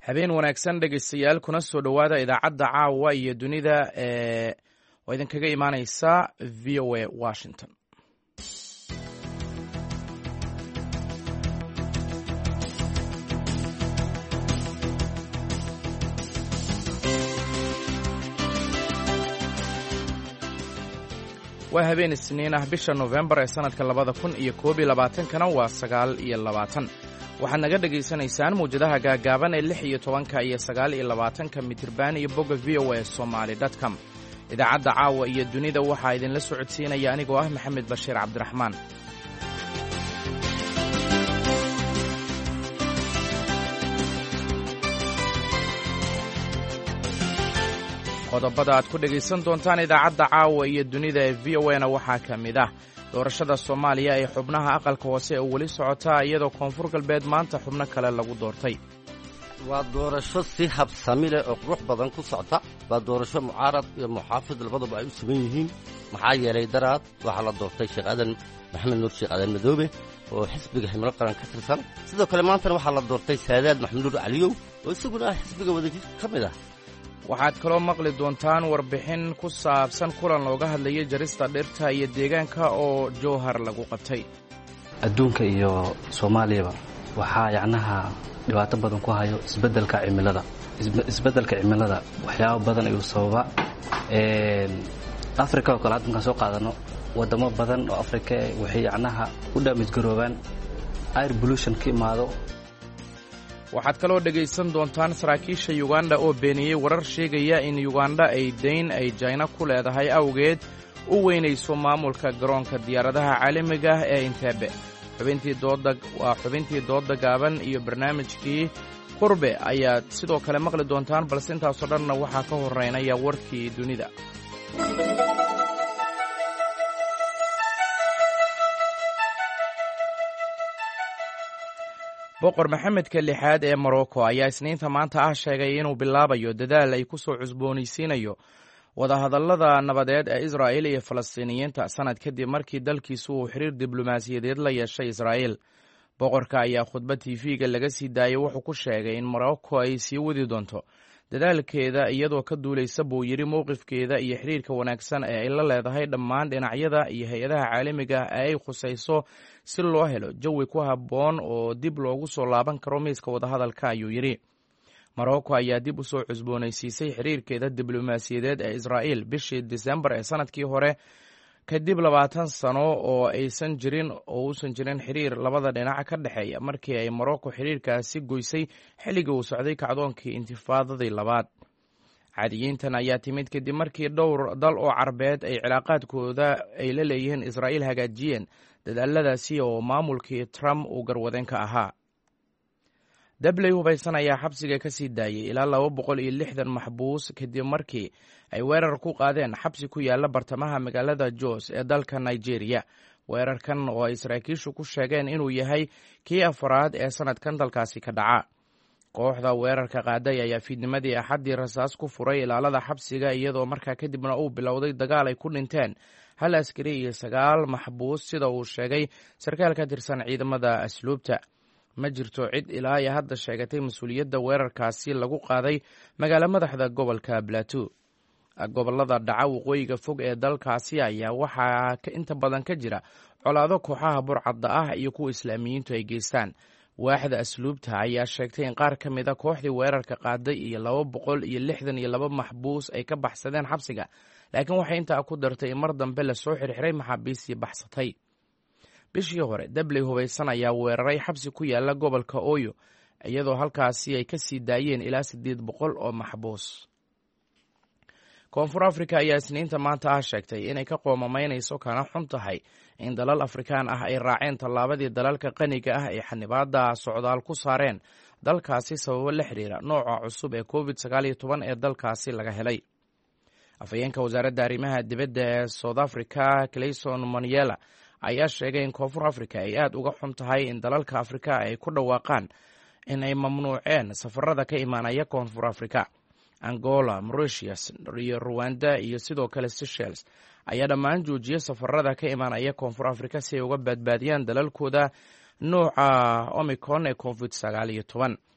habeen wanaagsan dhegaystayaal kuna soo dhowaada idaacadda caawa iyo dunida oo idinkaga imaaneysa v o a washington. waa habeen isniin ah bisha Novembar ee sanadka 2021 waa 9 waxaad naga dhegaysanaysaan muujadaha gaagaaban ee 16 iyo 29 mitirban iyo bogga voasomali.com. idaacadda caawa iyo dunida waxaa idinla socodsiinaya anigoo ah Maxamed Bashiir Cabdiraxmaan. qodobada aad ku dhegaysan doontaan idaacadda caawa iyo dunida ee v o na waxaa ka mid ah doorashada Soomaaliya ee xubnaha aqalka hoose oo weli socota iyadoo koonfur galbeed maanta xubno kale lagu doortay. waa doorasho si habsami leh oo qurux badan ku socota. waa doorasho mucaarad iyo muxaafid labadaba ay u sugan yihiin. maxaa yeelay daraad waxaa la doortay Sheekh Aadan Maxamed Nuur Sheekh Aadan Madoobe oo xisbiga Himilo Qaran ka tirsan. sidoo kale maantana waxaa la doortay Saadaad Maxamed Nuur Caliyow oo isaguna xisbiga wadajir ka mid ah. waxaad kaloo maqli doontaan warbixin ku saabsan kulan looga hadlayay jarista dhirta iyo deegaanka oo jowhar lagu qabtay. adduunka iyo Soomaaliyaba waxaa yacnaha dhibaato badan ku hayo isbeddelka cimilada waxyaabo badan ayuu sababa. Afrika oo kale hadda soo qaadano wadamo badan oo Afrika waxay yacnaha u damage garoobaan air pollution ka imaado. waxaad kaloo dhegaysan doontaan saraakiisha Uganda oo beeniyey warar sheegaya in Uganda ay dayn ay China ku leedahay awgeed u weynayso maamulka garoonka diyaaradaha caalamiga ah ee Entebbe. xubintii dooda gaaban iyo barnaamijkii qurbe ayaad sidoo kale maqli doontaan, balse intaasoo dhanna waxaa ka horeynaya warkii dunida. boqor maxamedka lixaad ee Morocco ayaa isniinta maanta ah sheegay inuu bilaabayo dadaal ay ku soo cusboonaysiinayo wadahadallada nabadeed ee Israa'iil iyo Falastiiniyiinta sanad kadib markii dalkiisu uu xiriir diblomaasiyadeed la yeeshay Israa'iil. boqorka ayaa khudbad TV-ga laga sii daayay wuxuu ku sheegay in Morocco ay sii wadi doonto dadaalkeeda iyadoo ka duulaysa buu yidhi mowqifkeeda iyo xiriirka wanaagsan ee ay la leedahay dhammaan dhinacyada iyo hay-adaha caalamiga ee ay khusayso si loo helo jawi ku habboon oo dib loogu soo laaban karo miiska wadahadalka, ayuu yidhi. Morocco ayaa dib u soo cusboonaysiisay xiriirkeeda diblomaasiyadeed ee Israa'iil bishii Disembar ee sanadkii hore kadib 20 sano oo uusan jirin xiriir labada dhinac ka dhexeeya markii ay Morocco xiriirkaasi goysay xilligii uu socday kacdoonkii intifaadadii labaad. caadiyiintan ayaa timid kadib markii dhowr dal oo Carbeed ay cilaaqaadkooda ay la leeyihiin Israa'iil hagaajiyeen dadaaladaasi oo maamulkii Trump uu garwadeen ka ahaa. dabley hubaysan ayaa xabsiga ka sii daayay ilaa 260 maxbuus kadib markii ay weerar ku qaadeen xabsi ku yaala bartamaha magaalada Jos ee dalka Nigeria. weerarkan oo ay saraakiishu ku sheegeen inuu yahay kii afraad ee sanadkan dalkaasi ka dhaca. kooxda weerarka qaaday ayaa fiidnimadii Axaddii rasaas ku furay ilaalada xabsiga iyadoo markaa kadibna uu bilowday dagaal ay ku dhinteen 1 askari iyo 9 maxbuus sida uu sheegay sarkaal ka tirsan ciidamada asluubta. ma jirto cid ilaa ay hadda sheegatay mas-uuliyadda weerarkaasi lagu qaaday magaalo madaxda gobolka Plateau. gobolada dhaca waqooyiga fog ee dalkaasi ayaa waxaa inta badan ka jira colaado kooxaha burcadda ah iyo kuwa islaamiyiintu ay geystaan. waaxda asluubta ayaa sheegtay in qaar ka mid a kooxdii weerarka qaaday iyo 262 maxbuus ay ka baxsadeen xabsiga, laakiin waxay intaa ku dartay in mar dambe lasoo xirxiray maxaabiistii baxsatay. bishii hore dabley hubaysan ayaa weeraray xabsi ku yaala gobolka Oyo iyadoo halkaasi ay ka sii daayeen ilaa 800 oo maxbuus. koonfur Afrika ayaa isniinta maanta ah sheegtay inay ka qoomamaynayso kana xun tahay in dalal Afrikaan ah ay raaceen tallaabadii dalalka qaniga ah ee xanibaadda socdaal ku saareen dalkaasi sababo la xiriira nooca cusub ee COVID-19 ee dalkaasi laga helay. afhayeenka wasaaradda arrimaha dibadda ee South Africa Clayson Moniela ayaa sheegay in koonfur Afrika ay aad uga xun tahay in dalalka Afrika ay ku dhawaaqaan in ay mamnuuceen safarada ka imaanaya koonfur Afrika. Angola, Mauritius iyo Rwanda iyo sidoo kale Seychelles ayaa dhammaan joojiyay safarada ka imaanaya koonfur Afrika si ay uga badbaadiyaan dalalkooda nooca Omicron ee COVID-19.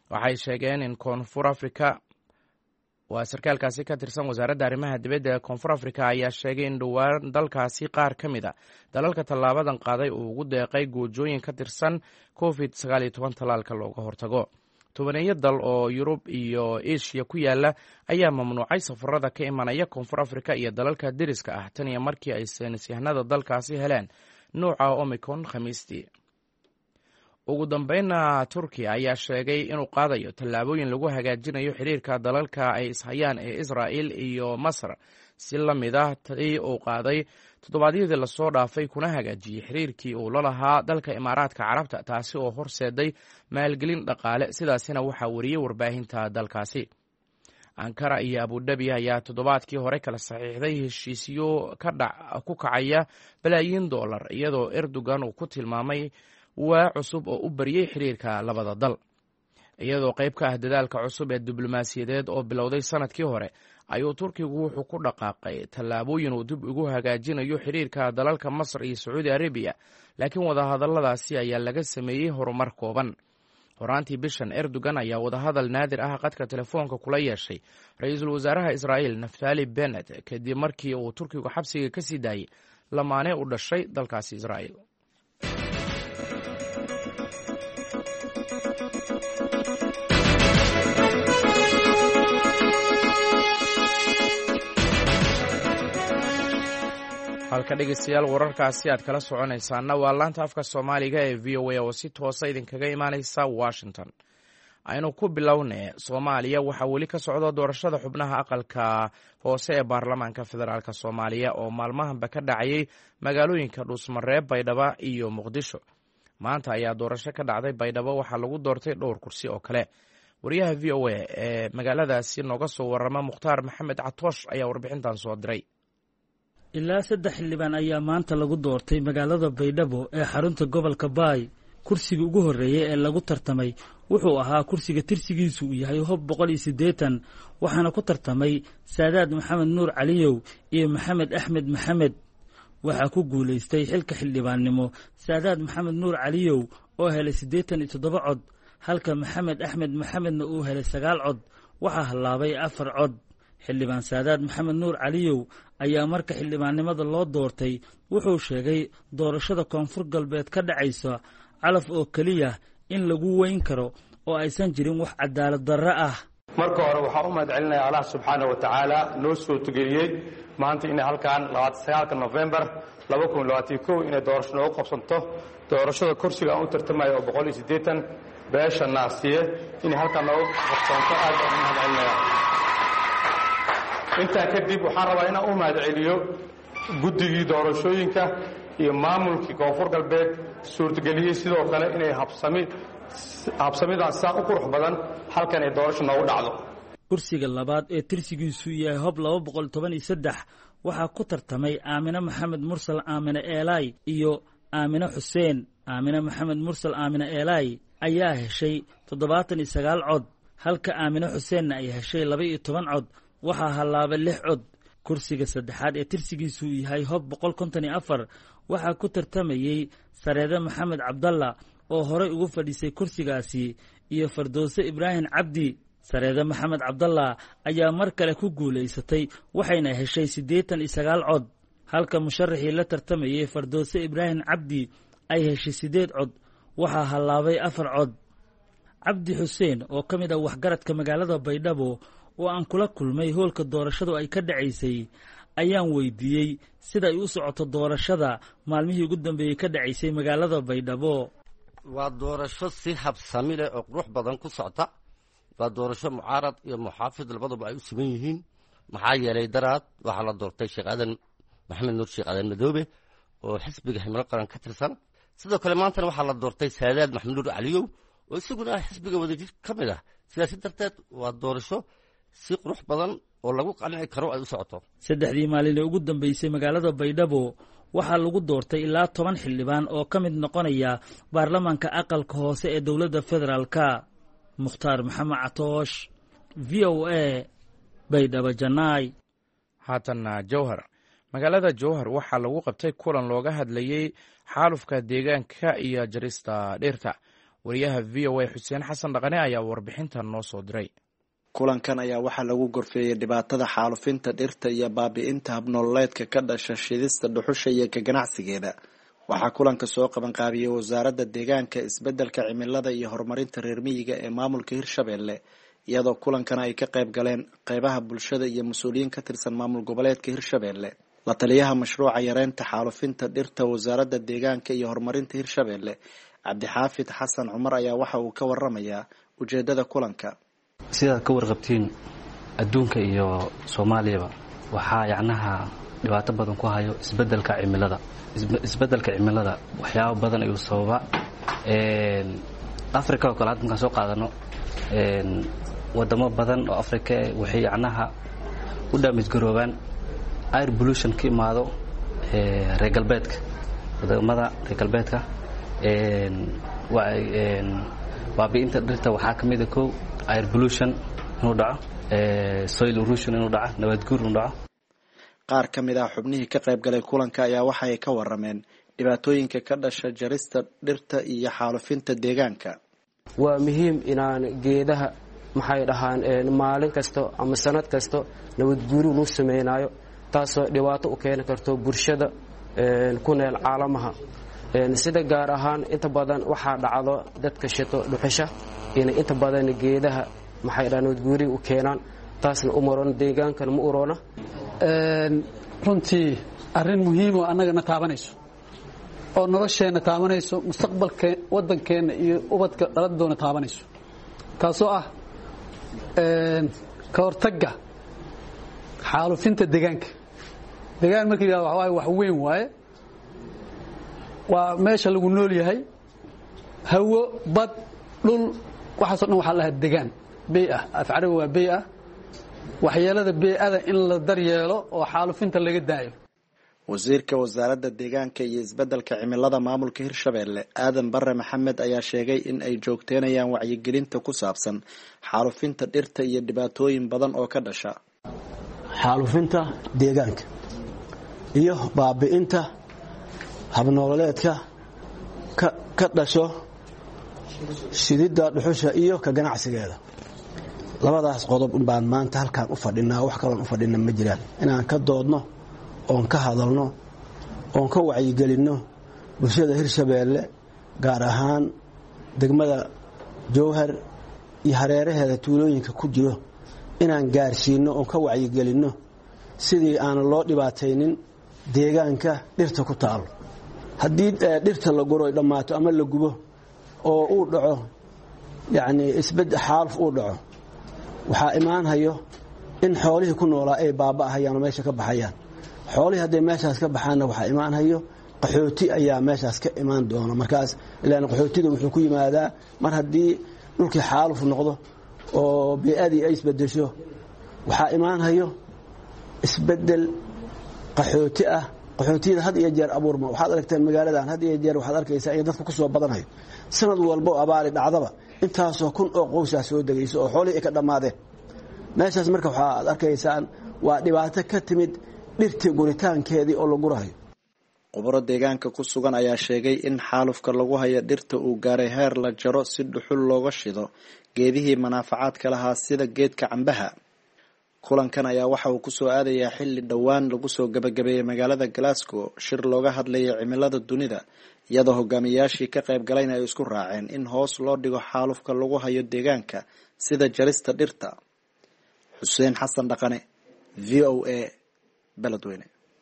waxay sheegeen in koonfur afrika waa sarkaalkaasi ka tirsan wasaaradda arrimaha dibadda ee koonfur afrika ayaa sheegay in dhowaan dalkaasi qaar ka mid a dalalka tallaabadan qaaday uu ugu deeqay goojooyin ka tirsan covid-19 tallaalka looga hortago tobaneeyo dal oo yurub iyo eshiya ku yaala ayaa mamnuucay safarada ka imanaya koonfur afrika iyo dalalka deriska ah tan iyo markii ay saynisyahanada dalkaasi heleen nuuca omicron khamiistii. ugu dambeynna turkiya ayaa sheegay inuu qaadayo tallaabooyin lagu hagaajinayo xiriirka dalalka ay ishayaan ee israa'il iyo masar si la mid ah tii uu qaaday toddobaadyadii lasoo dhaafay kuna hagaajiyey xiriirkii uu la lahaa dalka imaaraadka carabta taasi oo horseeday maalgelin dhaqaale sidaasina waxaa wariyey warbaahinta dalkaasi. ankara iyo abudabi ayaa toddobaadkii hore kala saxiixday heshiisyo ku kacaya balaayiin dollar iyadoo erdogan uu ku tilmaamay waa cusub oo u bariyey xiriirka labada dal iyadoo qayb ka ah dadaalka cusub ee diblomaasiyadeed oo bilowday sanadkii hore ayuu turkigu wuxuu ku dhaqaaqay tallaabooyin uu dib ugu hagaajinayo xiriirka dalalka masar iyo sacuudi arabiya laakiin wadahadalladaasi ayaa laga sameeyey horumar kooban. horaantii bishan erdogan ayaa wadahadal naadir ah qadka telefoonka kula yeeshay ra-iisul wasaaraha israa'iil naftali benet kadib markii uu turkigu xabsiga ka sii daayey lamaane u dhashay dalkaasi israa'iil. halka dhegeystayaal wararkaasi aad kala soconaysaana waa laanta afka soomaaliga ee v o a oo si toosa idinkaga imaaneysa washington. aynu ku bilownay soomaaliya waxaa weli ka socda doorashada xubnaha aqalka hoose ee baarlamaanka federaalk soomaaliya oo maalmahanba ka dhacayay magaalooyinka dhuusmareeb, baydhabo iyo muqdisho. maanta ayaa doorasho ka dhacday baydhabo, waxaa lagu doortay dhowr kursi oo kale. wariyaha v o a ee magaaladaasi nooga soo warama mukhtaar maxamed catoosh ayaa warbixintan soo diray. ilaa 3 xildhibaan ayaa maanta lagu doortay magaalada baydhabo ee xarunta gobolka baay. kursiga ugu horreeyay ee lagu tartamay wuxuu ahaa kursiga tirsigiisu uu yahay hob 180 waxaana ku tartamay saadaad maxamed nuur caliyow iyo maxamed axmed maxamed. waxaa ku guulaystay xilka xildhibaannimo saadaad maxamed nuur caliyow oo helay 87 cod, halka maxamed axmed maxamedna uu helay 9 cod. waxaa hallaabay 4 cod. xildhibaan saadaad maxamed nuur caliyow ayaa marka xildhibaannimada loo doortay wuxuu sheegay doorashada koonfur galbeed ka dhacaysa calaf oo keliya in lagu weyn karo oo aysan jirin wax cadaalad darro ah. marka hore waxaan u mahad celinaya allah subxaana wa tacaala noo soo tugeeyey maanta inay halkan 29 November 2021 inay doorasho noogu qabsanto. doorashada kursiga aan u tartamayo oo 180 beesha naasiye inay halkan noogu qabsanto aad baan u mahad celinaya. intaa kadib waxaan rabaa inaan u mahad celiyo guddigii doorashooyinka iyo maamulkii koonfur galbeed suurtageliyey sidoo kale inay habsamidan saa u qurux badan halkan ay doorasho noogu dhacdo. kursiga labaad ee tirsigiisu yahay hob 213 waxaa ku tartamay aamine maxamed mursal aamine eelay iyo aamine xuseen. aamine maxamed mursal aamine eelay ayaa heshay 79 cod, halka aamine xuseenna ay heshay 12 cod. waxaa hallaabay 6 cod. kursiga saddexaad ee tirsigiisu yahay hob 154 waxaa ku tartamayey sareede maxamed cabdalla oo horey ugu fadhiisay kursigaasi iyo fardoose ibraahim cabdi. sareede maxamed cabdalla ayaa mar kale ku guulaysatay waxayna heshay 89 cod, halka musharaxii la tartamayey fardoose ibraahim cabdi ay heshay 8 cod. waxaa hallaabay 4 cod. cabdi xuseen oo ka mid ah waxgaradka magaalada baydhabo oo aan kula kulmay hoolka doorashadu ay ka dhacaysay ayaan weydiiyey sida ay u socoto doorashada maalmihii ugu dambeeyey ka dhacaysay magaalada baydhabo. waa doorasho si habsami leh oo qurux badan ku socda. waa doorasho mucaarad iyo muxaafid labaduba ay u siman yihiin. maxaa yeelay daraad waxaa la doortay sheekh aadan maxamed nuur sheekh aadan madoobe oo xisbiga himilo qaran ka tirsan. sidoo kale maantana waxaa la doortay saadaad maxamed nuur caliyow oo isaguna xisbiga wadajir ka mid ah. sidaasi darteed waa doorasho si qurux badan oo lagu qanci karo ay u socoto. 3 maalin ee ugu dambeysay magaalada baydhabo waxaa lagu doortay ilaa 10 xildhibaan oo ka mid noqonaya baarlamaanka aqalka hoose ee dowladda federaalka. mukhtaar maxamed catoosh, v o a, baydhabo janaay. haatanna jowhar. magaalada jowhar waxaa lagu qabtay kulan looga hadlayey xaalufka deegaanka iyo jarista dhirta. wariyaha VOA xuseen xasan dhaqane ayaa warbixintan noo soo diray. kulankan ayaa waxaa lagu gorfeeyey dhibaatada xaalufinta dhirta iyo baabi'inta habnololeedka ka dhasha shidista dhuxusha iyo ka ganacsigeeda. waxaa kulanka soo qabanqaabiyey wasaaradda deegaanka, isbeddelka cimilada iyo horumarinta reer miyiga ee maamulka Hirshabelle, iyadoo kulankana ay ka qayb galeen qaybaha bulshada iyo mas-uuliyiin ka tirsan maamul goboleedka Hirshabelle. la taliyaha mashruuca yareynta xaalufinta dhirta wasaaradda deegaanka iyo horumarinta Hirshabelle, Cabdixaafid Xasan Cumar, ayaa waxa uu ka waramayaa ujeedada kulanka. sidaad ka warqabtiin adduunka iyo Soomaaliyaba waxaa yacnaha dhibaato badan ku hayo isbeddelka cimilada waxyaabo badan ayuu sababa Afrika oo kale hadda soo qaadano wadamo badan oo Afrika waxay yacnaha u damage garoobaan air pollution ka imaado reer galbeedka wadamada reer galbeedka baabi'inta dhirta waxaa ka mid ah air pollution inuu dhaco soil erosion inuu dhaco nabaad guur inuu dhaco. qaar ka mid ah xubnihii ka qayb galay kulanka ayaa waxa ay ka warameen dhibaatooyinka ka dhasha jarista dhirta iyo xaalufinta deegaanka. waa muhiim inaan geedaha maxay dhahaan maalin kasta ama sanad kasta nabad guur uu sameeyo taasoo dhibaato u keeni karto bulshada ku nool caalamaha. sida gaar ahaan inta badan waxaa dhacdo dadka shito dhuxusha in inta badan geedaha maxay dhahaan nabad guur u keenaan, taasna u maroon deegaankana ma uroona. runtii arrin muhiim oo annagana taabanayso oo nolosheena taabanayso, mustaqbalka waddankeena iyo ubadka dhalan doona taabanayso, kaasoo ah ka hortagga xaalufinta deegaanka. deegaan markii la wax weyn waaye, waa meesha lagu nool yahay, hawo, bad, dhul, waxaasoo dhan waxaa la dhahaa deegaan bey-ah. af carabi waa bey-ah. waxyeelada bey-ada in la daryeelo oo xaalufinta laga daayo. wasiirka wasaaradda deegaanka iyo isbeddelka cimilada maamulka Hirshabelle, Aadan Barre Maxamed, ayaa sheegay in ay joogteynayaan wacyigelinta ku saabsan xaalufinta dhirta iyo dhibaatooyin badan oo ka dhasha xaalufinta deegaanka iyo baabi'inta habnololeedka ka dhasho shididda dhuxusha iyo ka ganacsigeeda. labadaas qodob baan maanta halkaan u fadhinaa, wax kaloon u fadhina ma jiraan. inaan ka doodno oon ka hadalno oon ka wacyigelinno bulshada Hirshabelle, gaar ahaan degmada Jowhar iyo hareeraheeda tuulooyinka ku jiro, inaan gaarsiino oon ka wacyigelinno sidii aan loo dhibaataynin deegaanka dhirta ku taalo. haddii dhirta la guro dhammaato ama la gubo oo uu dhaco yacni xaaluf uu dhaco, waxaa imaanhayo in xoolihii ku noolaa ay baaba'ahayaan oo meesha ka baxayaan. xoolihii hadday meeshaas ka baxaanna waxaa imaanhayo qaxooti ayaa meeshaas ka imaan doona. markaas ilaan qaxootiga wuxuu ku yimaadaa mar haddii dhulkii xaaluf noqdo oo bey-adii ay isbedesho, waxaa imaanhayo isbedel qaxooti ah. qaxootiyada had iyo jeer abuurma. waxaad aragteen magaaladan had iyo jeer waxaad arkaysaa in dadku ku soo badanayo. sanad walba oo abaari dhacdaba intaasoo kun oo qowsaa soo degayso oo xoolihii ay ka dhammaadeen. meeshaas marka waxaad arkaysaan waa dhibaato ka timid dhirtii guritaankeedii oo la gurahayo. khubaro deegaanka ku sugan ayaa sheegay in xaalufka lagu hayo dhirta uu gaaray heer la jaro si dhuxul looga shido geedihii manaafacaadka lahaa sida geedka cambaha. kulankan ayaa waxa uu ku soo aadayaa xilli dhowaan lagu soo gabagabeeyey magaalada Glasgow shir looga hadlayay cimilada dunida, iyadoo hogaamiyaashii ka qayb galayna ay isku raaceen in hoos loo dhigo xaalufka lagu hayo deegaanka sida jarista dhirta. xuseen xasan dhaqane, VOA, Beledweyne.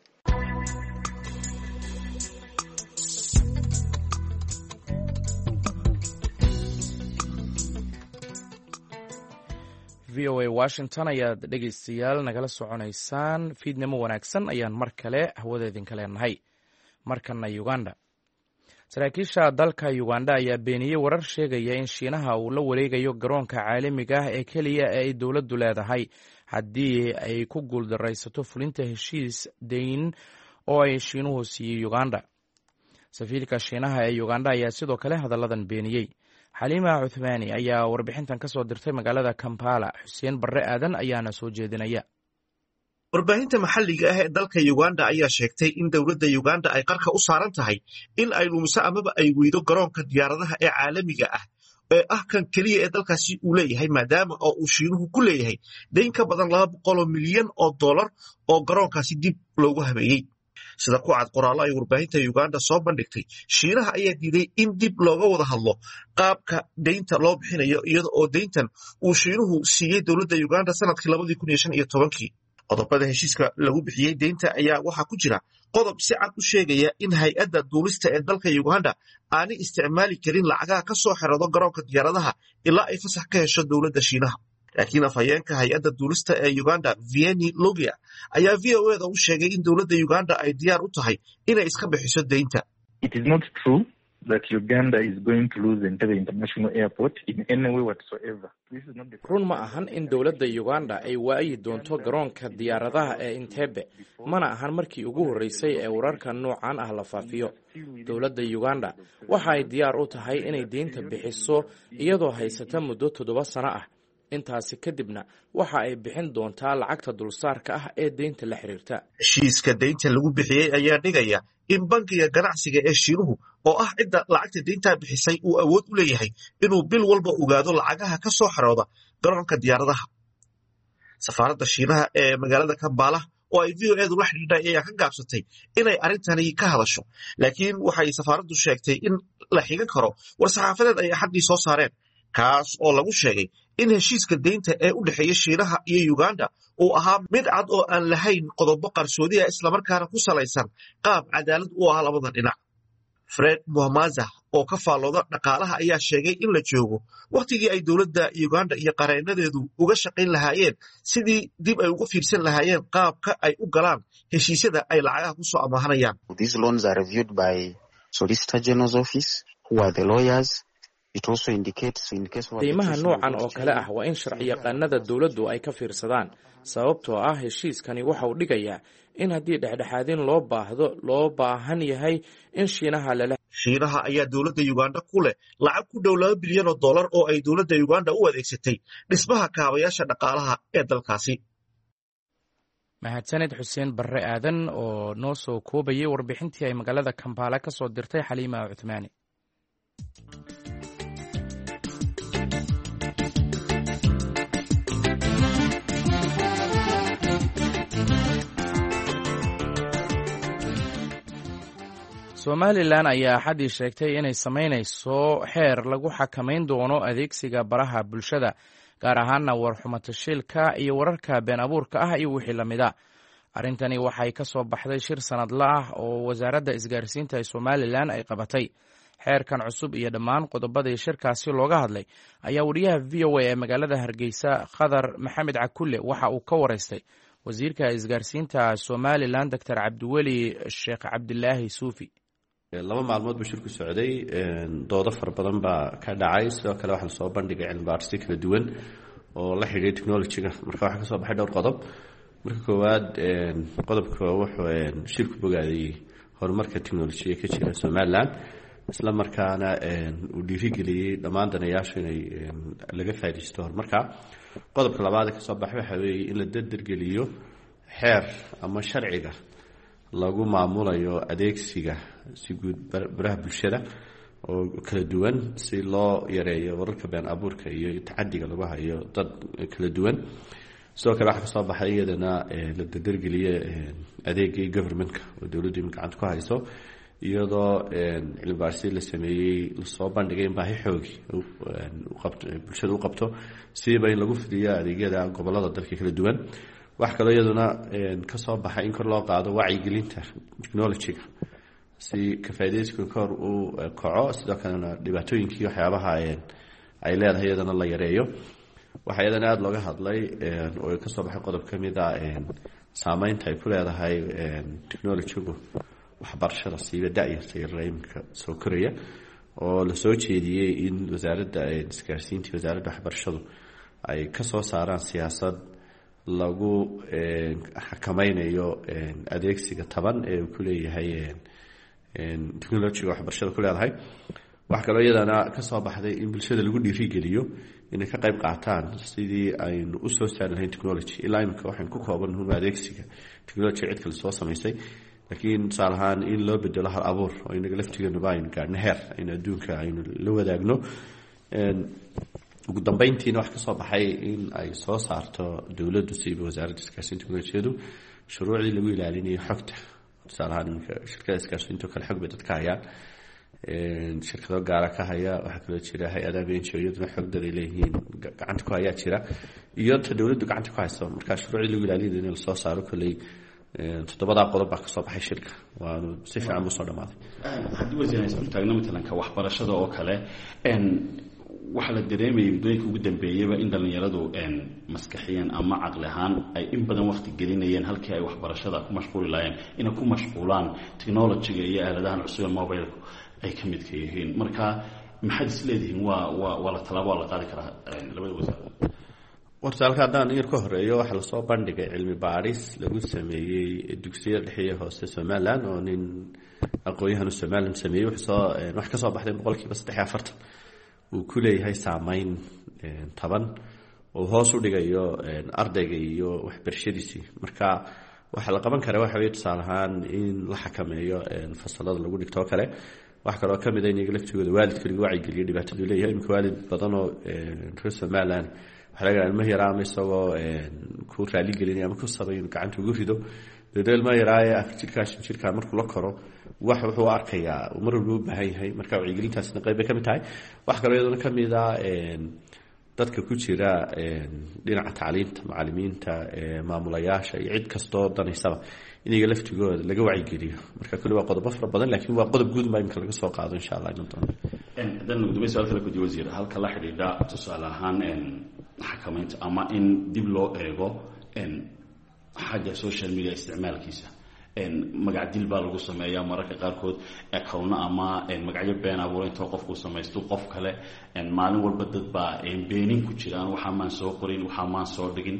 VOA Washington ayaad dhegaystayaal nagala soconaysaan. fiidnimo wanaagsan ayaan mar kale hawada idinka leenahay. markana Uganda. saraakiisha dalka Uganda ayaa beeniyey warar sheegaya in Shiinaha uu la wareegayo garoonka caalamiga ah ee keliya ee ay dowladdu leedahay haddii ay ku guuldaraysato fulinta heshiis dayn oo ay Shiinuhu siiyey Uganda. safiirka Shiinaha ee Uganda ayaa sidoo kale hadalladan beeniyey. xaliima cuthmaani ayaa warbixintan ka soo dirtay magaalada Kampala. Xuseen Barre Aadan ayaana soo jeedinaya. warbaahinta maxalliga ah ee dalka Uganda ayaa sheegtay in dowladda Uganda ay qarka u saaran tahay in ay lumiso amaba ay weydo garoonka diyaaradaha ee caalamiga ah ah kan keliya ee dalkaasi uu leeyahay maadaama oo uu shiinuhu ku leeyahay dayn ka badan $200 milyan oo garoonkaasi dib loogu habeeyey. sida ku cad qoraallo ay warbaahinta Uganda soo bandhigtay, Shiinaha ayaa diiday in dib looga wada hadlo qaabka deynta loo bixinayo iyada oo deyntan uu Shiinuhu siiyey dowladda Uganda sanadkii 2015. qodobada heshiiska lagu bixiyey deynta ayaa waxaa ku jira qodob si cad u sheegaya in hay-adda duulista ee dalka Uganda aanay isticmaali karin lacagaha ka soo xirado garoonka diyaaradaha ilaa ay fasax ka hesho dowladda Shiinaha. laakiin afhayeenka hay-adda duulista ee Uganda Vianney Logia ayaa VOA-da u sheegay in dowladda Uganda ay diyaar u tahay inay iska bixiso deynta. It is not true that Uganda is going to lose Entebbe International Airport in any way whatsoever. Run ma ahan in dowladda Uganda ay waayi doonto garoonka diyaaradaha ee Entebbe, mana ahan markii ugu horeysay ee wararka noocan ah la faafiyo. Dowladda Uganda waxa ay diyaar u tahay inay deynta bixiso iyadoo haysata muddo 7 sano ah. intaasi kadibna waxa ay bixin doontaa lacagta dulsaarka ah ee deynta la xiriirta. heshiiska deynta lagu bixiyey ayaa dhigaya in bankiga ganacsiga ee Shiinuhu oo ah cidda lacagta deynta bixisay uu awood u leeyahay inuu bil walba ogaado lacagaha ka soo xarooda garoonka diyaaradaha. safaaradda Shiinaha ee magaalada Kampala oo ay VOA-du la xidhiidhay ayaa ka gaabsatay inay arrintani ka hadasho, laakiin waxay safaaraddu sheegtay in la xigan karo war-saxaafadeed ay Axaddii soo saareen kaas oo lagu sheegay in heshiiska deynta ee u dhexeeya Shiinaha iyo Uganda uu ahaa mid cad oo aan lahayn qodobo qarsoodi ah islamarkaana ku salaysan qaab cadaalad u ah labada dhinac. Fred Muhamaza oo ka faallooda dhaqaalaha ayaa sheegay in la joogo waqtigii ay dowladda Uganda iyo qareenadeedu uga shaqayn lahaayeen sidii dib ay uga fiirsan lahaayeen qaabka ay u galaan heshiisyada ay lacagaha ku soo amaahanayaan. These loans are reviewed by Solicitor General's Office, who are the lawyers. deymaha noocan oo kale ah waa in sharciyaqaanada dowladdu ay ka fiirsadaan, sababtoo ah heshiiskani waxa uu dhigayaa in haddii dhexdhexaadin loo baahan yahay in Shiinaha ayaa dowladda Uganda ku leh lacag ku dhow $2 bilyan oo ay dowladda Uganda u adeegsatay dhismaha kaabayaasha dhaqaalaha ee dalkaasi. mahadsanid Xuseen Barre Aadan oo noo soo koobayay warbixintii ay magaalada Kampala ka soo dirtay Xaliima Cuthmaani. Somalilan ayaa Axaddii sheegtay inay samaynayso xeer lagu xakamayn doono adeegsiga baraha bulshada, gaar ahaana warxumatashiilka iyo wararka been abuurka ah iyo wixii lamid ah. arrintani waxay ka soo baxday shir sanadle ah oo wasaaradda isgaarsiinta ee Somalilan ay qabatay. xeerkan cusub iyo dhammaan qodobadii shirkaasi looga hadlay ayaa wariyaha VOA ee magaalada Hargeysa Khadar Maxamed Cakulle waxa uu ka wareystay wasiirka isgaarsiinta Somalilan Dr. Cabdiweli Sheekh Cabdilaahi Suufi. 2 maalmood buu shirku socday, doodo far badan baa ka dhacay, sidoo kale waxa la soo bandhigay cilmi-baarisyo kala duwan oo la xiriiray technology-ga. marka waxa ka soo baxay dhowr qodob. marka koowaad, qodobka wuxuu shirku bogaaday horumarka technology-ga ka jira Somaliland, isla markaana uu dhiirigeliyay dhammaan danayaasha inay laga faa'iideysto horumarka. qodobka labaad ka soo baxay waxa weeye in la dardargeliyo xeer ama sharciga lagu maamulayo adeegsiga si guud baraha bulshada oo kala duwan si loo yareeyo wararka been abuurka iyo tacadiga lagu hayo dad kala duwan. sidoo kale waxa ka soo baxay iyadana la dardargeliyo adeegii governmentka oo dowladdu gacanta ku hayso, iyadoo cilmi-baarisyo la sameeyey lasoo bandhigay in baahi xoogi bulshada u qabto siba in lagu fidiyo adeegyada gobolada dalka kala duwan. waxa kaloo iyaduna ka soo baxay in kor loo qaado wacyigelinta technology-ga si ka faa'iideysiga kor u kaco, sidoo kalena dhibaatooyinkii waxyaabaha ay leedahay iyadana la yareeyo. waxaa iyadana aada looga hadlay oo ka soo baxay qodob ka mid ah saameynta ay ku leedahay technology-gu waxbarashada siiba da'yarta yarayimka soo koraya, oo la soo jeediyey in wasaaradda isgaarsiinta iyo wasaaradda waxbarashadu ay ka soo saaraan siyaasad lagu xakameynayo adeegsiga taban ee uu ku leeyahay technology-ga waxbarashada ku leedahay. waxaa kaloo iyadana ka soo baxday in bulshada lagu dhiirigeliyo inay ka qayb qaataan sidii aynu u soo saari lahayn technology. ilaa imika waxaynu ku koobannahay adeegsiga technology cid kale soo samaysay, laakiin tusaale ahaan in loo bedelo hal abuur oo inaga laftigeennaba aynu gaadhno heer aynu adduunka aynu la wadaagno ugu dambeyntiina wax ka soo baxay in ay soo saarto dowladdu siiba wasaaradda isgaarsiinta teknolojiyadu shuruucdii lagu ilaalinayo xogta tusaale ahaan iminka shirkada isgaarsiinta kale xog bay dadka hayaan shirkado gaara ka haya waxaa kaloo jira hay-adaha benjiyaduna xog dad ay leeyihiin gacanta ku hayaa jira iyo ta dowladdu gacanta ku hayso markaa shuruucdii lagu ilaalinayo in lasoo saaro kolley 7 qodob baa kasoo baxay shirka waanu si fiican u soo dhamaaday haddii wasiiraysa taagna matalanka waxbarashada oo kale waxaa la dareemayay muddooyinka ugu dambeeyaba in dhallinyaradu maskaxiyan ama caqli ahaan ay in badan waqti gelinayeen halkii ay waxbarashada ku mashquuli lahaayeen inay ku mashquulaan technologyga iyo aaladahan cusub ee mobilku ay ka midka yihiin marka maxaad is leedihiin waa la talaabo waa la qaadi karaa labada wasaarad wartaalka haddaan yar ka horeeyo waxaa lasoo bandhigay cilmi baadhis lagu sameeyey dugsiyada dhexe iyo hoose somaliland oo nin aqoon-yahanu somaliland sameeyey wax ka soo baxday 340 uu ku leeyahay saameyn taban oo hoos u dhigayo ardayga iyo waxbarashadiisii marka waxa la qaban karaa waxa weeye tusaale ahaan in la xakameeyo fasalada lagu dhigto kale wax kale oo ka mid ah in laftigooda waalidka lagu wacyigeliyo dhibaatada uu leeyahay imika waalid badan oo reer Somaliland waxa laga yaabaa ilmaha yaraa isagoo ku raali gelinaya ama ku sabayn gacanta ugu rido dadal ma yaraa jirka markuu la koro wax wuxuu arkayaa mar walba u baahan yahay marka wacyigelintaasna qayb ka mid tahay wax kale oo ka mid ah dadka ku jira dhinaca tacliinta macallimiinta maamulayaasha iyo cid kastoo danaysaba inaga laftigooda laga wacyigeliyo marka kulli waa qodob fara badan laakiin waa qodob guud ma imka laga soo qaado insha Allah inta dan ugu dambeysay halka ku wasiir halka la xidhiidha tusaale ahaan xakamaynta ama in dib loo eego xagga social media isticmaalkiisa magac dil baa lagu sameeyaa mararka qaarkood account ama magacyo been abuur inta qofku samaysto qof kale maalin walba dad baa beenin ku jiraan waxa maan soo qorin waxa maan soo dhigin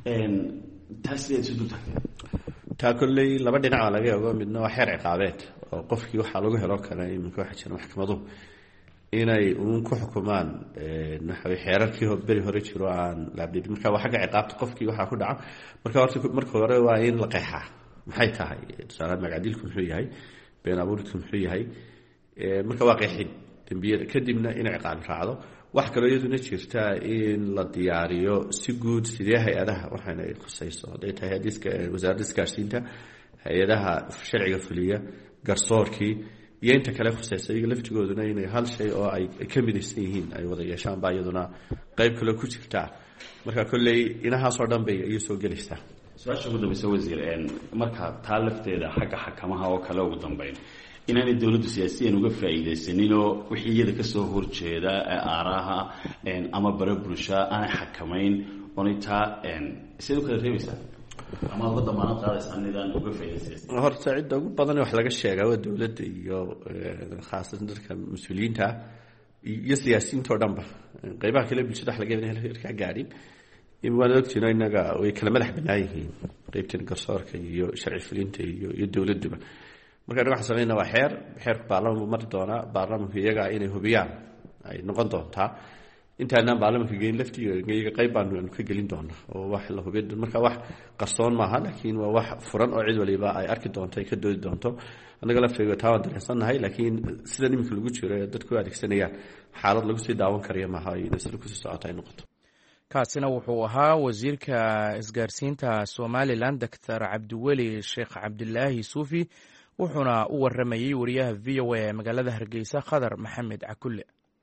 taasiyad sidoo taa kulley laba dhinac laga eego midna waa xeer ciqaabeed oo qofkii waxa lagu helo kale iminka waxa jira maxkamadu inay ku xukumaan waxa xeerarkii bari hore jiro aan la abdid marka waxa ka ciqaabta qofkii waxa ku dhaca marka hore waa in la qeexaa maxay tahay tusaale magacdilku muxuu yahay been abuurku muxuu yahay marka waa qeexid dambiyada kadibna in ciqaab raacdo wax kale iyaduna jirta in la diyaariyo si guud sidee hay-adaha waxaana ay khusayso haday tahay hadiiska wasaaradda isgaarsiinta hay-adaha sharciga fuliya garsoorkii iyo inta kale khusaysa iyaga laftigooduna inay hal shay oo ay ka midaysan yihiin ay wada yeeshaan baa iyaduna qayb kale ku jirta marka kolley inahaasoo dhan bay ayuu soo gelaysaa su-aasha ugu dambaysa wasiir marka taa lafteeda xagga xakamaha oo kale ugu dambeyn inaanay dowladdu siyaasiyan uga faa'iidaysaninoo wixii iyada kasoo horjeeda aaraha ama bara bulsha aanay xakamayn oonay taa siday u kala reebaysaa ama uga damaanad qaadaysaa nidaan uga faa'iidaysan horta cidda ugu badan wax laga sheegaa waa dowladda iyo khaasatan dadka mas-uuliyiinta iyo siyaasiyiinta oo dhanba qaybaha kale bulshada wax laga yaabaa in ka gaadhin waan ogtiino inaga way kala madax bannaan yihiin qaybtan garsoorka iyo sharci fulinta iyo dowladduba marka anaga waxaan sameynaa waa xeerka baarlamaanku mari doonaa baarlamaanku iyaga inay hubiyaan ay noqon doontaa intaanaan baarlamaanka gelin laftiga qayb baanu ka gelin doonaa oo wax la hubiyo marka wax qarsoon maaha laakiin waa wax furan oo cid waliba ay arki doonto ay ka doodi doonto annaga laftiga taa waan dareensannahay laakiin sidan iminka lagu jiro ee dadku adeegsanayaan xaalad lagu sii daawan karayo maaha inay sida kusii socota ay noqoto kaasina wuxuu ahaa wasiirka isgaarsiinta Somaliland Dr. Cabdiweli Sheekh Cabdilaahi Suufi wuxuuna u waramayay wariyaha VOA ee magaalada Hargeysa Khadar Maxamed Cakulle.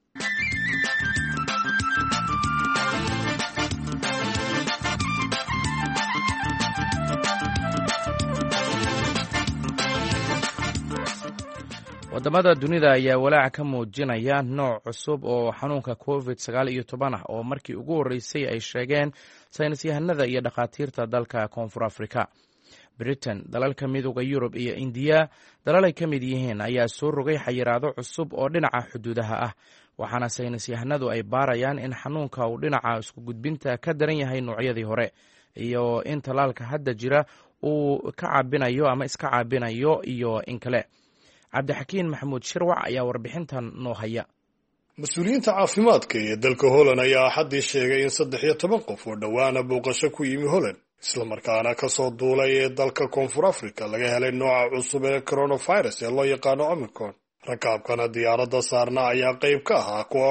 wadamada dunida ayaa walaac ka muujinaya nooc cusub oo xanuunka COVID-19 ah oo markii ugu horeysay ay sheegeen saynis yahanada iyo dhakhaatiirta dalka Koonfur Afrika. Britain, dalalka midowga Yurub iyo Indiya, dalal ay ka mid yihiin ayaa soo rogay xayiraado cusub oo dhinaca xuduudaha ah, waxaana saynis yahanadu ay baarayaan in xanuunka uu dhinaca isku gudbinta ka daran yahay noocyadii hore iyo in talaalka hadda jira uu ka caabinayo ama iska caabinayo iyo in kale. cabdixakiin maxamuud shirwac ayaa warbixintan noo haya. mas-uuliyiinta caafimaadka ee dalka Holland ayaa xaddii sheegay in 13 qof oo dhowaana booqasho ku yimi Holland islamarkaana ka soo duulay ee dalka Koonfur Afrika laga helay nooca cusub ee coronavirus ee loo yaqaano Omicron. rakaabkana diyaaradda saarna ayaa qayb ka ahaa kuwa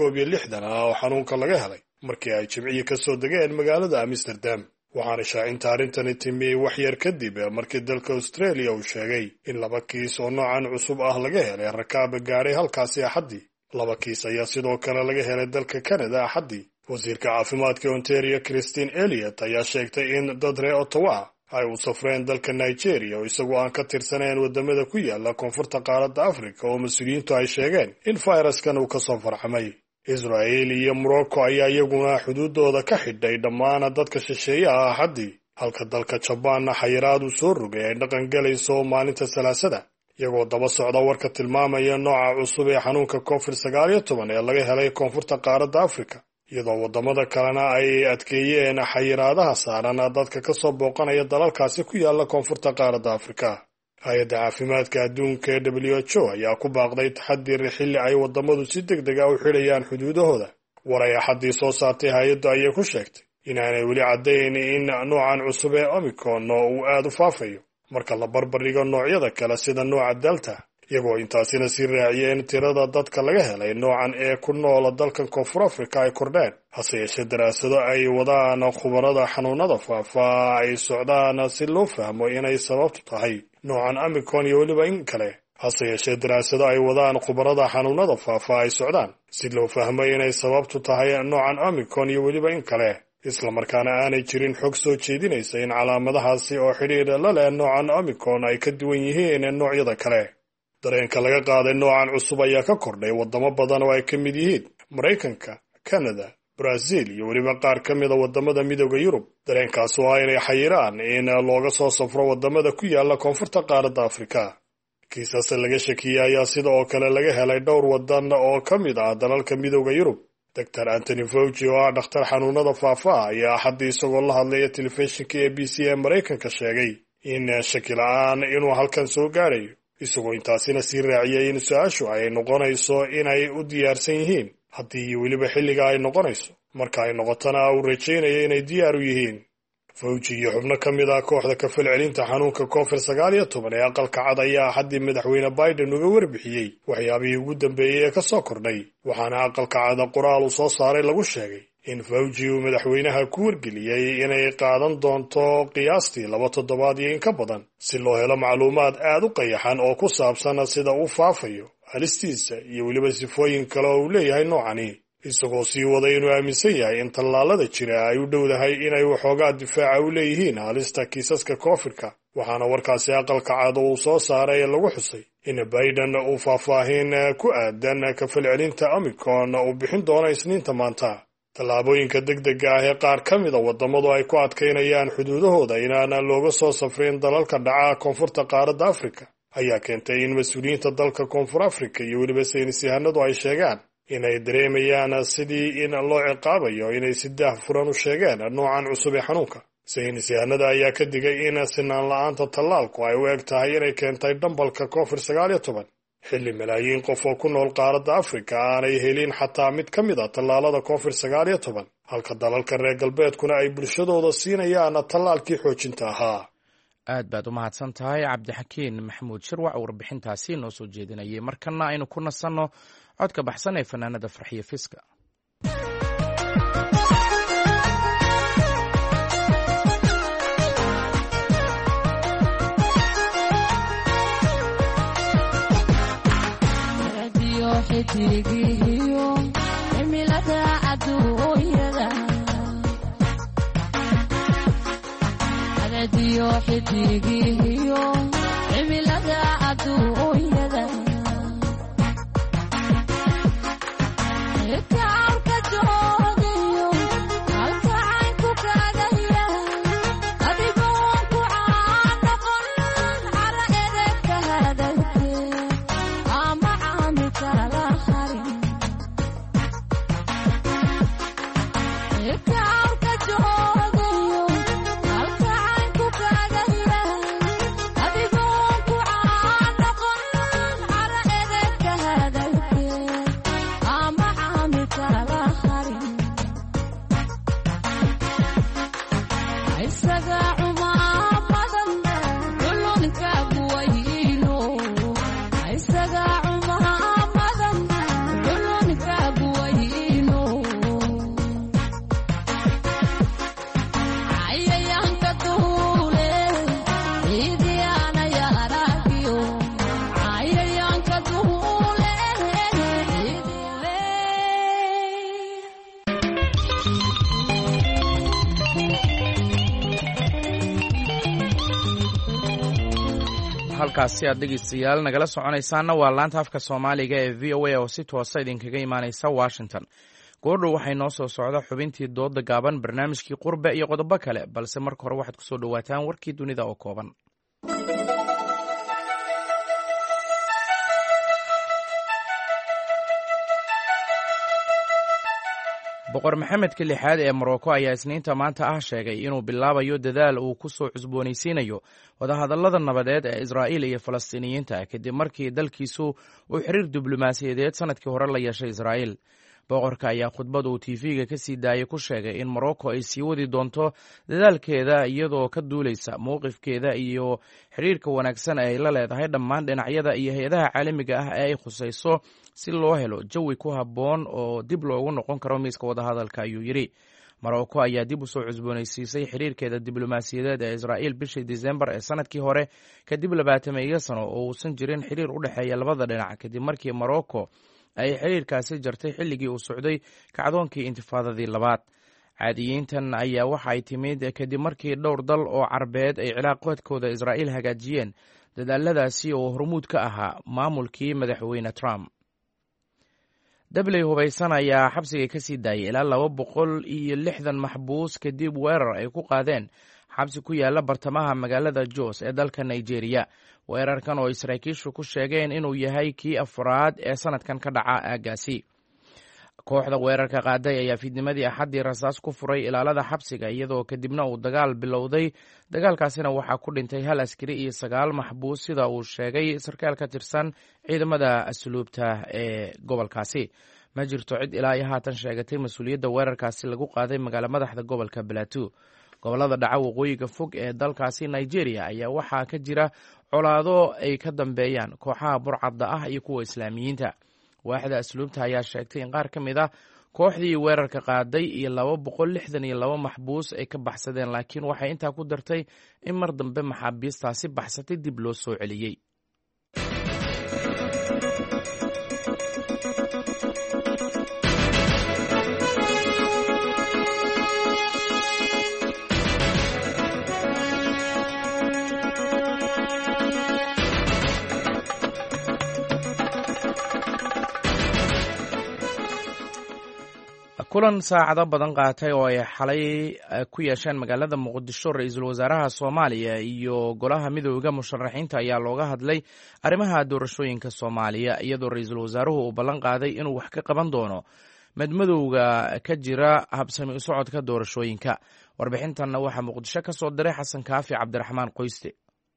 61 ah oo xanuunka laga helay markii ay jimciye ka soo degeen magaalada Amsterdam. waxaana shaacinta arrintani timi wax yar kadib markii dalka Australia uu sheegay in 2 kiis oo noocan cusub ah laga helay rakaab gaaray halkaasi Axaddii. 2 kiis ayaa sidoo kale laga helay dalka Canada Axaddii. wasiirka caafimaadka Ontario Christine Elliott ayaa sheegtay in dad reer Ottawa ay u safreen dalka Nigeria oo isagoo aan ka tirsanayn wadamada ku yaala koonfurta qaaradda Afrika oo mas'uuliyiintu ay sheegeen in fayraskan uu ka soo farxamay. Israel iyo Morocco ayaa iyaguna xuduudooda ka xidhay dhammaan dadka shisheeyaha Axaddii, halka dalka Japan xayiraad uu soo rogay ay dhaqan galayso maalinta Salaasada, iyagoo daba socda warka tilmaamaya nooca cusub ee xanuunka COVID-19 ee laga helay koonfurta qaaradda Afrika, iyadoo wadamada kalena ay adkeeyeen xayiraadaha saaran dadka ka soo booqanaya dalalkaasi ku yaala koonfurta qaaradda Afrika. hay-adda caafimaadka adduunka ee WHO ayaa ku baaqday taxadir xilli ay wadamadu si degdeg ah u xidhayaan xuduudahooda. war ay Axaddii soo saartay hay-addu ayay ku sheegtay inaanay weli caddayn in noocan cusub ee Omicron uu aad u faafayo marka la barbardhigo noocyada kale sida nooca Delta, iyagoo intaasina sii raaciyeen tirada dadka laga helay noocan ee ku nool dalkan Koonfur Afrika ay kordheen. hase yeeshee daraasado ay wadaan khubarada xanuunada faafa ay socdaan si loo fahmo inay sababtu tahay noocan Omicron iyo weliba in kale. hase yeeshee daraasado ay wadaan khubarada xanuunada faafa ay socdaan si loo fahmo inay sababtu tahay noocan Omicron iyo weliba in kale, isla markaana aanay jirin xog soo jeedinaysa in calaamadahaasi oo xidhiidh la leh noocan Omicron ay ka duwan yihiin noocyada kale. dareenka laga qaaday noocan cusub ayaa ka kordhay wadamo badan oo ay ka mid yihiin Maraykanka, Canada, Brazil iyo weliba qaar ka mid a wadamada midowda Yurub. dareenkaas oo inay xayiraan in looga soo safro wadamada ku yaala koonfurta qaaradda Afrika. kiisas laga shakiyay ayaa sidoo kale laga helay dhowr wadan oo ka mid ah dalalka midowda Yurub. Dr. Anthony Fauci oo ah dhakhtar xanuunada faafa ayaa Axaddii isagoo la hadlaya telefishinka ABC ee Maraykanka sheegay in shaki la'aan inuu halkan soo gaarayo, isagoo intaasina sii raaciyay in su-aashu ay noqonayso inay u diyaarsan yihiin haddii iyo weliba xilliga ay noqonayso. marka ay noqotana uu rajaynaya inay diyaar u yihiin. Fauci iyo xubno ka mid ah kooxda ka falcelinta xanuunka COVID-19 ee aqalka cad ayaa Axaddii madaxweyne Biden uga warbixiyey waxyaabihii ugu dambeeyey ee ka soo kordhay, waxaana aqalka cad qoraal uu soo saaray lagu sheegay in Fauci uu madaxweynaha ku wargeliyey inay qaadan doonto qiyaastii 2 toddobaad iyo in ka badan si loo helo macluumaad aad u qayaxan oo ku saabsan sida uu faafayo, halistiisa iyo weliba sifooyin kale oo uu leeyahay noocani, isagoo sii waday inuu aaminsan yahay in tallaalada jira ay u dhowdahay inay waxoogaa difaaca u leeyihiin halista kiisaska koofirka. waxaana warkaasi aqalka cad uu soo saaray lagu xusay in Biden uu faahfaahin ku aadan ka falcelinta Omicron uu bixin doono Isniinta maanta. tallaabooyinka degdega ah ee qaar ka mid a wadamadu ay ku adkaynayaan xuduudahooda inaana looga soo safrin dalalka dhaca koonfurta qaaradda Afrika ayaa keentay in mas'uuliyiinta dalka Koonfur Afrika iyo weliba saynisyahanadu ay sheegaan inay dareemayaan sidii in loo ciqaabayo inay si daahfuran u sheegeen noocan cusub ee xanuunka. saynisyahanada ayaa ka digay in sinaan la'aanta tallaalku ay u eg tahay inay keentay dhambalka COVID-19 xilli malaayiin qof oo ku nool qaaradda Afrika aanay helin xataa mid ka mid a tallaalada COVID-19, halka dalalka reer galbeedkuna ay bulshadooda siinayaan tallaalkii xoojinta ahaa. aad baad u mahadsan tahay cabdixakiin maxamuud shirwac warbixintaasi noo soo jeedinayay. markana aynu ku nasanno codka baxsan ee fanaanada Farxiyo Fiska. isaga halkaasi aad dhegeystayaal nagala soconaysaanna waa laanta afka soomaaliga ee v o a oo si toosa idinkaga imaanaysa washington. goordhow waxay noo soo socda xubintii dooda gaaban, barnaamijkii qurbe iyo qodobo kale, balse marka hore waxaad kusoo dhowaataan warkii dunida oo kooban. boqor maxamedka lixaad ee morocco ayaa isniinta maanta ah sheegay inuu bilaabayo dadaal uu ku soo cusboonaysiinayo wadahadallada nabadeed ee israa'iil iyo falastiiniyiinta kadib markii dalkiisu uu xiriir diblomaasiyadeed sanadkii hore la yeeshay israa'iil. boqorka ayaa khudbad uu tv-ga ka sii daayay ku sheegay in morocco ay sii wadi doonto dadaalkeeda iyadoo ka duulaysa mowqifkeeda iyo xiriirka wanaagsan ee ay la leedahay dhammaan dhinacyada iyo hay-adaha caalamiga ah ee ay khusayso si loo helo jawi ku habboon oo dib loogu noqon karo miiska wadahadalka, ayuu yidhi. morocco ayaa dib u soo cusboonaysiisay xiriirkeeda diblomaasiyadeed ee israa'iil bishii disembar ee sanadkii hore kadib 20 sano oo uusan jirin xiriir u dhexeeya labada dhinac kadib markii morocco ay xiriirkaasi jartay xilligii uu socday kacdoonkii intifaadadii labaad. caadiyiintan ayaa waxa ay timid kadib markii dhowr dal oo carbeed ay cilaaqoodkooda israa'iil hagaajiyeen dadaaladaasi oo hormuud ka ahaa maamulkii madaxweyne Trump. dabley hubaysan ayaa xabsiga ka sii daayay ilaa 260 maxbuus kadib weerar ay ku qaadeen xabsi ku yaala bartamaha magaalada Jos ee dalka Nigeria. weerarkan oo saraakiishu ku sheegeen inuu yahay kii afraad ee sanadkan ka dhaca aagaasi. kooxda weerarka qaaday ayaa fiidnimadii axaddii rasaas ku furay ilaalada xabsiga iyadoo kadibna uu dagaal bilowday. dagaalkaasina waxaa ku dhintay 1 askari iyo 9 maxbuus sida uu sheegay sarkaal ka tirsan ciidamada asluubta ee gobolkaasi. ma jirto cid ilaa iyo haatan sheegatay mas-uuliyadda weerarkaasi lagu qaaday magaalo madaxda gobolka Plateau. gobolada dhaca waqooyiga fog ee dalkaasi Nigeria ayaa waxaa ka jira colaado ay ka dambeeyaan kooxaha burcadda ah iyo kuwa islaamiyiinta. waaxda asluubta ayaa sheegtay in qaar ka mid ah kooxdii weerarka qaaday iyo 262 maxbuus ay ka baxsadeen, laakiin waxay intaa ku dartay in mar dambe maxaabiistaasi baxsatay dib loo soo celiyey. kulan saacado badan qaatay oo ay xalay ku yeesheen magaalada muqdisho ra-iisul wasaaraha soomaaliya iyo golaha midooda musharaxiinta ayaa looga hadlay arrimaha doorashooyinka soomaaliya, iyadoo ra-iisul wasaaruhu uu ballan qaaday inuu wax ka qaban doono madmadowga ka jira habsami u socodka doorashooyinka. warbixintanna waxaa muqdisho ka soo diray xasan kaafi cabdiraxmaan qoyste.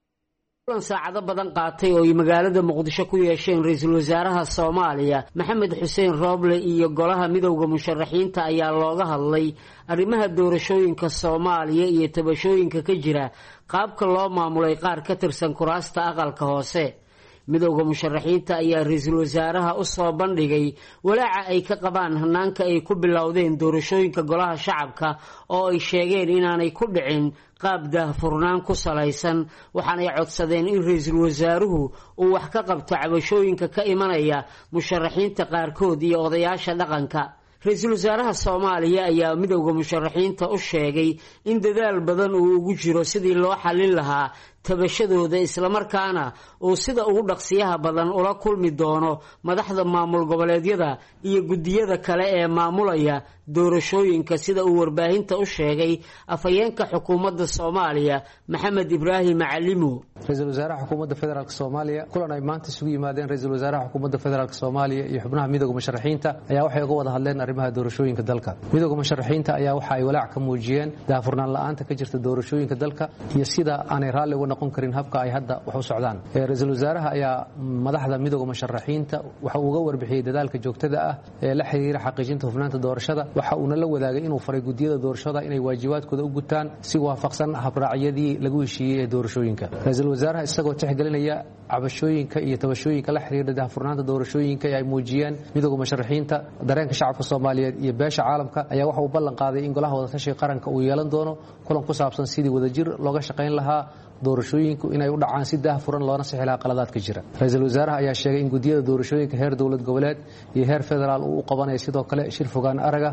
kulan saacado badan qaatay oo ay magaalada muqdisho ku yeesheen ra-iisul wasaaraha soomaaliya maxamed xuseen rooble iyo golaha midowda musharaxiinta ayaa looga hadlay arrimaha doorashooyinka soomaaliya iyo tabashooyinka ka jira qaabka loo maamulay qaar ka tirsan kuraasta aqalka hoose. midowda musharaxiinta ayaa ra-iisul wasaaraha u soo bandhigay walaaca ay ka qabaan hanaanka ay ku bilowdeen doorashooyinka golaha shacabka oo ay sheegeen inaanay ku dhicin qaab daahfurnaan ku salaysan, waxaanay codsadeen in ra-iisul wasaaruhu uu wax ka qabto cabashooyinka ka imanaya musharaxiinta qaarkood iyo odayaasha dhaqanka. ra-iisul wasaaraha soomaaliya ayaa midowda musharaxiinta u sheegay in dadaal badan uu ugu jiro sidii loo xallin lahaa tabashadooda, islamarkaana uu sida ugu dhaqsiyaha badan ula kulmi doono madaxda maamul goboleedyada iyo guddiyada kale ee maamulaya doorashooyinka, sida uu warbaahinta u sheegay afhayeenka xukuumadda soomaaliya maxamed ibraahim macalimo. ra-iisul wasaaraha xukuumadda federaalk soomaaliya kulan ay maanta isugu yimaadeen ra-iisul wasaaraha xukuumadda federaalk soomaaliya iyo xubnaha midowda musharaxiinta ayaa waxay uga wada hadleen arrimaha doorashooyinka dalka. midowda musharaxiinta ayaa waxa ay walaac ka muujiyeen daahfurnaan la'aanta ka jirta doorashooyinka dalka iyo sida aanay raalli uga noqon karin habka ay hadda wax u socdaan. ra-iisul wasaaraha ayaa madaxda midowda musharaxiinta waxa uu uga warbixiyey dadaalka joogtada ah ee la xiriira xaqiijinta hufnaanta doorashada. waxa uuna la wadaagay inuu faray guddiyada doorashada inay waajibaadkooda u gutaan si waafaqsan habraacyadii lagu heshiiyey ee doorashooyinka. ra-iisul wasaaraha isagoo tixgelinaya cabashooyinka iyo tabashooyinka la xiriira daahfurnaanta doorashooyinka ee ay muujiyeen midowda musharaxiinta, dareenka shacabka Soomaaliyeed iyo beesha caalamka, ayaa waxa uu ballan qaaday in golaha wada tashiga qaranka uu yeelan doono kulan ku saabsan sidii wadajir looga shaqayn lahaa doorashooyinku inay u dhacaan si daahfuran loona sixi lahaa qaladaadka jira. ra-iisul wasaaraha ayaa sheegay in guddiyada doorashooyinka heer dowlad goboleed iyo heer federaal uu u qabanayo sidoo kale shir fogaan araga.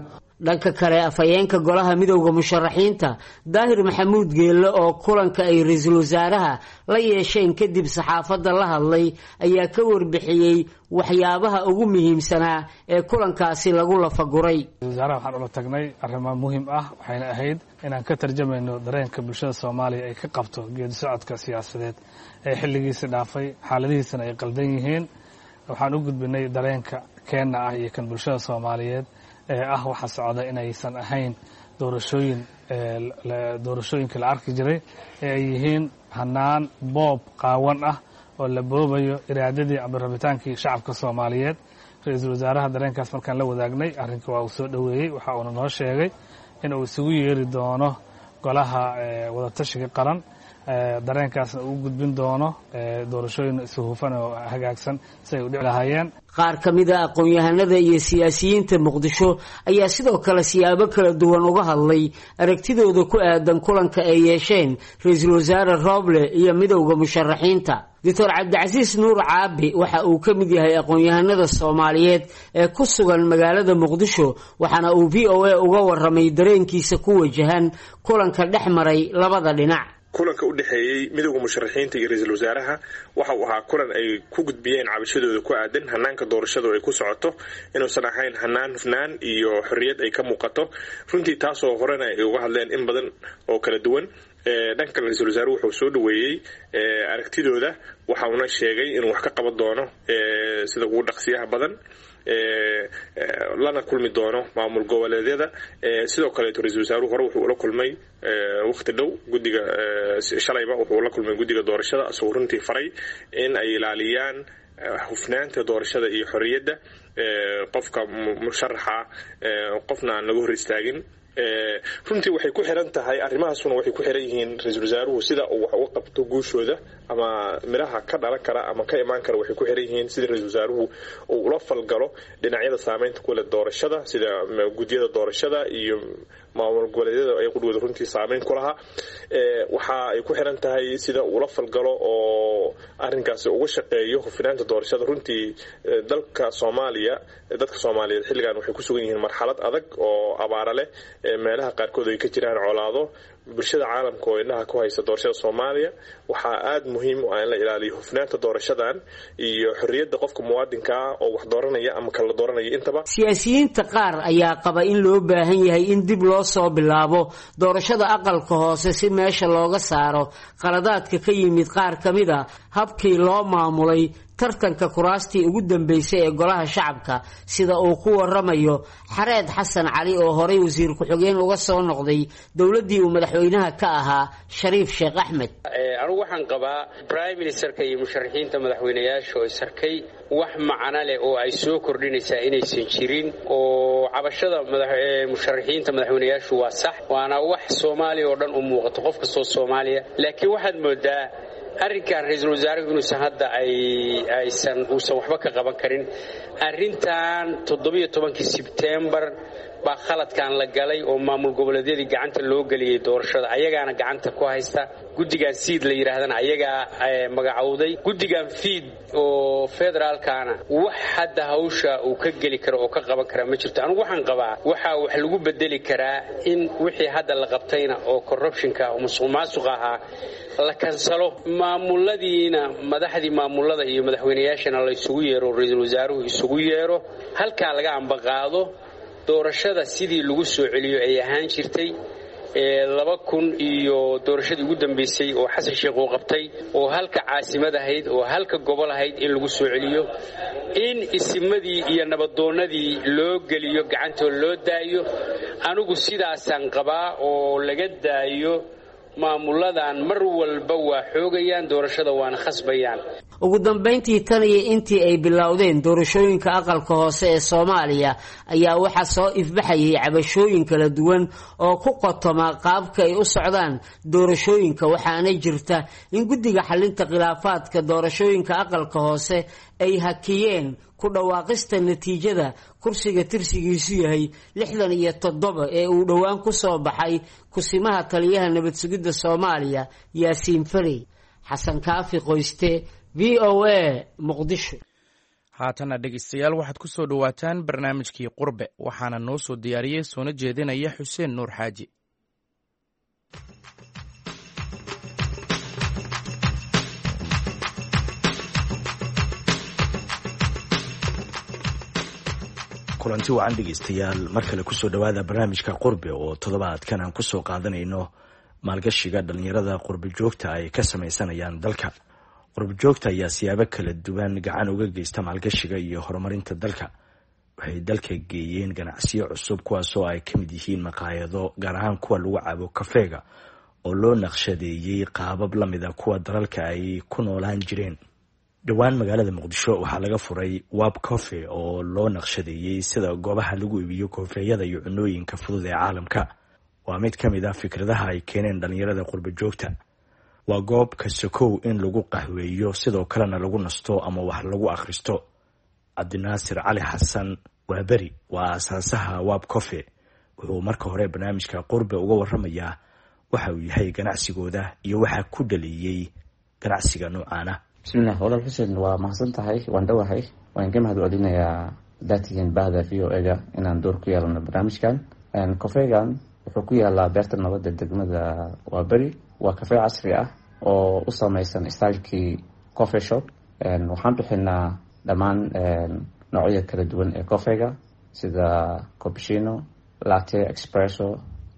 dhanka kale afhayeenka golaha midowda musharaxiinta daahir maxamuud geelle oo kulanka ay ra-iisul wasaaraha la yeesheen kadib saxaafadda la hadlay ayaa ka warbixiyey waxyaabaha ugu muhiimsanaa ee kulankaasi lagu lafaguray. wasaaraha waxaan ula tagnay arrimo muhiim ah waxayna ahayd inaan ka tarjamayno dareenka bulshada Soomaaliya ay ka qabto geedi socodka siyaasadeed ee xilligiisa dhaafay xaaladihiisana ay qaldan yihiin. waxaan u gudbinay dareenka keena ah iyo kan bulshada Soomaaliyeed waxa socda inaysan ahayn doorashooyinka la arki jiray ee ay yihiin hanaan boob qaawan ah oo la boobayo iraadadii ama rabitaankii shacabka Soomaaliyeed. ra-iisul wasaaraha dareenkaas markaan la wadaagnay arrinka waa uu soo dhaweeyey waxa uuna noo sheegay in uu isugu yeeri doono golaha wadatashiga qaran dareenkaasna uu gudbin doono doorashooyin isu hufan oo hagaagsan si ay u dhici lahaayeen. qaar ka mid ah aqoon-yahanada iyo siyaasiyiinta muqdisho ayaa sidoo kale siyaabo kala duwan uga hadlay aragtidooda ku aadan kulanka ay yeesheen ra-iisul wasaare Roble iyo midowda musharaxiinta. Dr. Cabdicasiis Nuur Caabi waxa uu ka mid yahay aqoon-yahanada Soomaaliyeed ee ku sugan magaalada Muqdisho waxaana uu VOA uga waramay dareenkiisa ku wajahan kulanka dhex maray labada dhinac. kulanka u dhaxeeyay midowga musharaxiinta iyo ra'iisul wasaaraha waxa uu ahaa kulan ay ku gudbiyeen cabashadooda ku aadan hanaanka doorashada ay ku socoto inuusan ahayn hanaan hufnaan iyo xorriyad ay ka muuqato runtii taasoo horena ay uga hadleen in badan oo kala duwan. dhanka ra'iisul wasaaruhu wuxuu soo dhaweeyay aragtidooda waxa uu sheegay inuu wax ka qaban doono sida ugu dhaqsiyaha badan lana kulmi doono maamul goboleedyada. sidoo kale ra'iisul wasaaruhu hore wuxuu la kulmay waqti dhow gudiga shalayba wuxuu la kulmay gudiga doorashada asoo runtii faray in ay ilaaliyaan hufnaanta doorashada iyo xorriyadda qofka musharaxa qofna aan lagu hor istaagin. runtii waxay ku xiran tahay arrimahaasuna waxay ku xiran yihiin ra'iisul wasaaruhu sida uu wax uga qabto guushooda ama miraha ka dhalan kara ama ka imaan kara waxay ku xiran yihiin sida ra'iisul wasaaruhu uu ula falgalo dhinacyada saameynta ku leh doorashada sida gudiyada doorashada iyo maamul goboleedyada ay qudwada runtii saameyn ku lahaa. waxa ay ku xiran tahay sida uu ula falgalo oo arrinkaasi uga shaqeeyo hufnaanta doorashada. runtii dalka Soomaaliya dadka Soomaaliyeed xilligan waxay ku sugan yihiin marxalad adag oo abaara leh meelaha qaarkood ay ka jiraan colaado bulshada caalamka oo indhaha ku haysta doorashada Soomaaliya. waxaa aad muhiim u ah in la ilaaliyo hufnaanta doorashadan iyo xorriyadda qofka muwaadinka oo wax dooranaya ama kala dooranaya intaba. siyaasiyiinta qaar ayaa qaba in loo baahan yahay in dib loo soo bilaabo doorashada aqalka hoose si meesha looga saaro qaladaadka ka yimid qaar ka mid ah habkii loo maamulay tartanka kuraastii ugu dambeysay ee golaha shacabka sida uu ku waramayo Xareed Xasan Cali oo horey wasiir ku-xigeen uga soo noqday dawladii uu madaxweynaha ka ahaa Shariif Sheekh Axmed. anigu waxaan qabaa prime ministerka iyo musharaxiinta madaxweynayaasha oo sarkay wax macna leh oo ay soo kordhinaysaa inaysan jirin oo cabashada musharaxiinta madaxweynayaashu waa sax waana wax Soomaaliya oo dhan u muuqato qof kastoo Soomaaliya laakiin waxaad moodaa arrinkan ra'iisul wasaaruhu inuusan hadda uusan waxba ka qaban karin. arrintan 17 Sebtembar baa khaladkan la galay oo maamul goboleedyadii gacanta loo galiyay doorashada ayagaana gacanta ku haysta. gudigan siid la yiraahdana ayagaa magacowday. gudigan fiid oo federaalkana wax hadda hawsha uu ka geli karo oo ka qaban kara ma jirto. anigu waxaan qabaa waxa wax lagu bedeli karaa in wixii hadda la qabtayna oo corruptionka oo musuqmaasuqa ahaa la kansalo maamuladiina madaxdii maamulada iyo madaxweynayaashana la isugu yeero ra'iisul wasaaruhu isugu yeero halka laga ambaqaado doorashada sidii lagu soo celiyo ay ahaan jirtay 2000 iyo doorashadii ugu dambeysay oo Xasan Sheekh uu qabtay oo halka caasimad ahayd oo halka gobol ahayd in lagu soo celiyo in isimadii iyo nabadoonadii loo geliyo gacanta loo daayo. anigu sidaasaan qabaa oo laga daayo maamuladan mar walba waa xoogayaan doorashada waana khasbayaan. ugu dambeyntii tan iyo intii ay bilowdeen doorashooyinka aqalka hoose ee Soomaaliya ayaa waxa soo ifbaxayay cabashooyin kala duwan oo ku qotoma qaabka ay u socdaan doorashooyinka waxaana jirta in gudiga xalinta khilaafaadka doorashooyinka aqalka hoose ay hakiyeen ku dhawaaqista natiijada kursiga tirsigiisu yahay 67 ee uu dhawaan ku soo baxay kusimaha taliyaha nabad sugidda Soomaaliya Yaasiin Fari. Xasan Kaafi Qoyste VOA Muqdisho. haatana dhegeystayaal waxaad ku soo dhowaataan barnaamijkii qurbe waxaana noo soo diyaariyey soona jeedinaya xuseen nuur xaaji. kulanti wacan dhegeystayaal mar kale kusoo dhowaada barnaamijka qurbe oo toddobaadkan aan kusoo qaadanayno maalgashiga dhalinyarada qurbe joogta ay ka samaysanayaan dalka. qurbe joogta ayaa siyaabo kala duwan gacan uga geysta maalgashiga iyo horumarinta dalka. waxay dalka geeyeen ganacsiyo cusub kuwaasoo ay ka mid yihiin maqaayado, gaar ahaan kuwa lagu cabo kafeega oo loo naqshadeeyey qaabab la mid a kuwa dalalka ay ku noolaan jireen. dhowaan magaalada muqdisho waxaa laga furay wab cofe oo loo naqshadeeyey sida goobaha lagu iibiyo koofeeyada iyo cunooyinka fudud ee caalamka. waa mid ka mid ah fikradaha ay keeneen dhalinyarada qurbe joogta. waa goob kasakow in lagu qahweeyo sidoo kalena lagu nasto ama wax lagu akhristo. cabdinaasir cali xasan waaberi waa aasaasaha wab cofe. wuxuu marka hore barnaamijka qurbe uga waramayaa waxa uu yahay ganacsigooda iyo waxaa ku dhaliyey ganacsiga noocaana. bismillaah walaal xuseen waa mahadsan tahay, waan dhowahay, waan ka mahad celinayaa daatigan bahda VOA-ga inaan door ku yeelano barnaamijkan. kafeegan wuxuu ku yaalaa beerta nabadda degmada waaberi. waa kafee casri ah oo u samaysan stylekii coffee shop. waxaan bixinaa dhammaan noocyada kala duwan ee kofeega sida cappuccino, latte, espresso,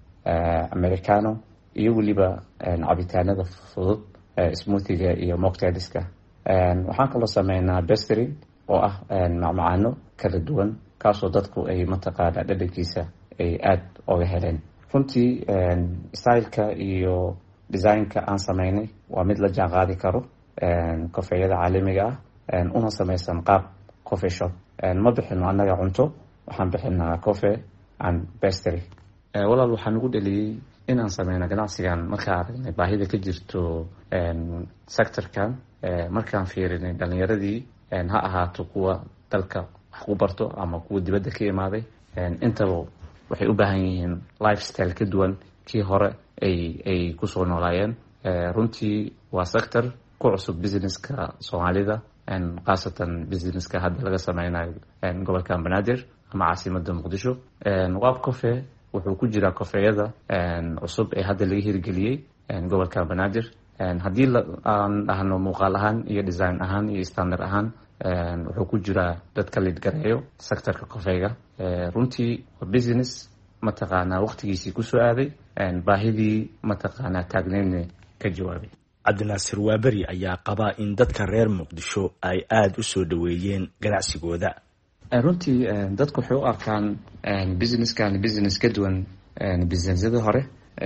americano iyo weliba cabitaanada fudud, smoothiga iyo mocktailska. waxaan kaloo sameynaa pastry oo ah macmacaano kala duwan kaasoo dadku ay mataqaana dhadhankiisa ay aada oga heleen. runtii styleka iyo designka aan sameynay waa mid la jaan qaadi karo kofeeyada caalamiga ah, una samaysan qaab coffee shop. ma bixino annaga cunto, waxaan bixinaa coffee and pastry. walaal waxaa nagu dhaliyey inaan sameyno ganacsigan markaan aragnay baahida ka jirto sectorkan. markaan fiirinay dhalinyaradii ha ahaato kuwa dalka wax ku barto ama kuwa dibadda ka imaaday, intaba waxay u baahan yihiin lifestyle ka duwan kii hore ay kusoo noolaayeen. runtii waa sector ku cusub businesska soomaalida, khaasatan businesska hadda laga sameynayo gobolka banaadir ama caasimada muqdisho. wab cofe wuxuu ku jiraa kofeeyada cusub ee hadda laga hirgeliyey gobolka banaadir. haddii aan dhahno muuqaal ahaan iyo design ahaan iyo standard ahaan, wuxuu ku jiraa dadka lidgareeyo sectorka kofeega. runtii waa business mataqaanaa waqtigiisii kusoo aaday, baahidii mataqaanaa taagneydna ka jawaabay. cabdinaasir waaberi ayaa qabaa in dadka reer muqdisho ay aada u soo dhaweeyeen ganacsigooda. runtii dadku waxay u arkaan businesskan business ka duwan businessyada hore.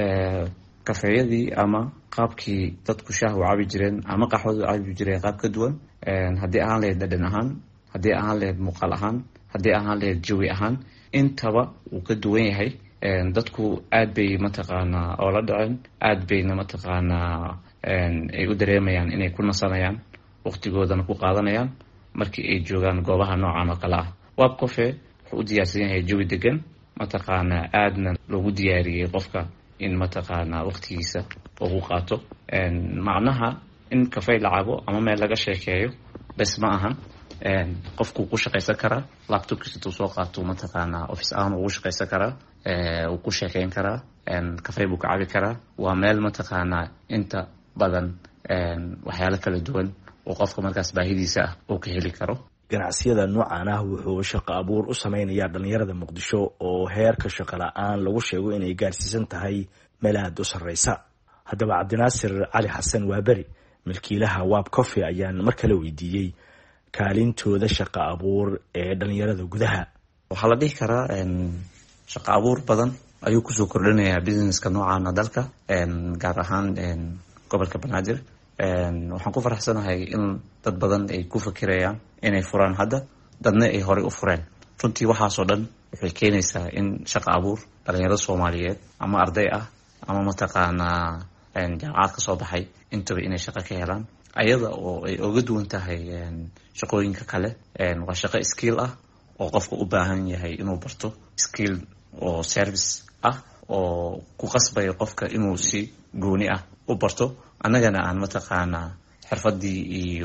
kafeeyadii ama qaabkii dadku shaah u cabi jireen ama qaxwada u cabi jireen qaab ka duwan. haddii ahaan lahayd dhadhan ahaan, haddii ahaan lahayd muuqaal ahaan, haddii ahaan lahayd jawi ahaan, intaba uu ka duwan yahay. dadku aad bay mataqaanaa oo la dhaceen, aad bayna mataqaanaa ay u dareemayaan inay ku nasanayaan, waqtigoodana ku qaadanayaan markii ay joogaan goobaha noocan oo kale ah. wab cofe wuxuu u diyaarsan yahay jawi degan, mataqaanaa aadna loogu diyaariyey qofka in mataqaanaa waqtigiisa ugu qaato. macnaha in kafey la cabo ama meel laga sheekeeyo bes ma ahan. qofku ku shaqaysan karaa, laptopkiisa intuu soo qaato mataqaanaa office ahaan ugu shaqaysan karaa, uu ku sheekeyn karaa, kafey buu ka cabi karaa. waa meel mataqaanaa inta badan waxyaalo kala duwan oo qofka markaas baahidiisa ah uu ka heli karo. ganacsiyada noocan ah wuxuu shaqo abuur u sameynayaa dhalinyarada muqdisho oo heerka shaqo la-aan lagu sheego inay gaarsiisan tahay meel aada u sarreysa. haddaba cabdinaasir cali xasan waaberi, milkiilaha wab cofe, ayaan mar kale weydiiyey kaalintooda shaqo abuur ee dhalinyarada gudaha. waxaa la dhihi karaa shaqo abuur badan ayuu kusoo kordhinayaa businesska noocaana dalka, gaar ahaan gobolka banaadir. waxaan ku faraxsanahay in dad badan ay ku fakirayaan inay furaan hadda, dadna ay horey u fureen. runtii waxaasoo dhan waxay keenaysaa in shaqo abuur dhalinyarada soomaaliyeed ama arday ah ama mataqaanaa jaamacad ka soo baxay intaba inay shaqo ka helaan, ayada oo ay oga duwan tahay shaqooyinka kale. waa shaqo skill ah oo qofka u baahan yahay inuu barto, skill oo service ah oo ku qasbayo qofka inuu si gooni ah u barto. annagana aan mataqaanaa xirfadii iyo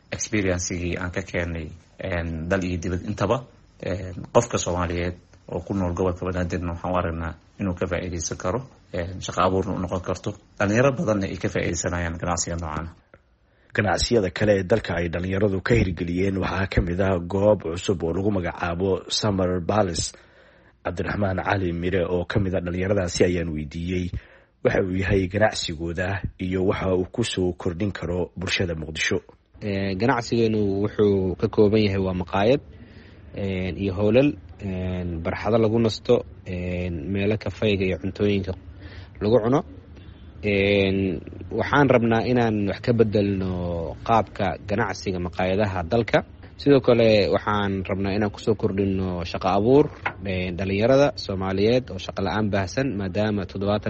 experiencegii aan ka keenay dal iyo dibad intaba qofka Soomaaliyeed oo ku nool gobolka Banaadirna waxaan u aragnaa inuu ka faa'iideysan karo shaqo abuurna u noqon karto dhalinyaro badanna ay ka faa'iideysanayaan ganacsiga noocan. ganacsiyada kale ee dalka ay dhalinyaradu ka hirgeliyeen waxaa ka mid ah goob cusub oo lagu magacaabo Summer Palace. Cabdiraxmaan Cali Mire oo ka mid ah dhalinyaradaasi ayaan weydiiyey waxa uu yahay ganacsigooda iyo waxa uu ku soo kordhin karo bulshada Muqdisho. ganacsigeenu wuxuu ka kooban yahay waa maqaayad iyo howlal barxado lagu nasto meelo kafayga iyo cuntooyinka lagu cuno. waxaan rabnaa inaan wax ka bedelno qaabka ganacsiga maqaayadaha dalka. sidoo kale waxaan rabnaa inaan kusoo kordhino shaqo abuur dhalinyarada Soomaaliyeed oo shaqo la'aan baahsan maadaama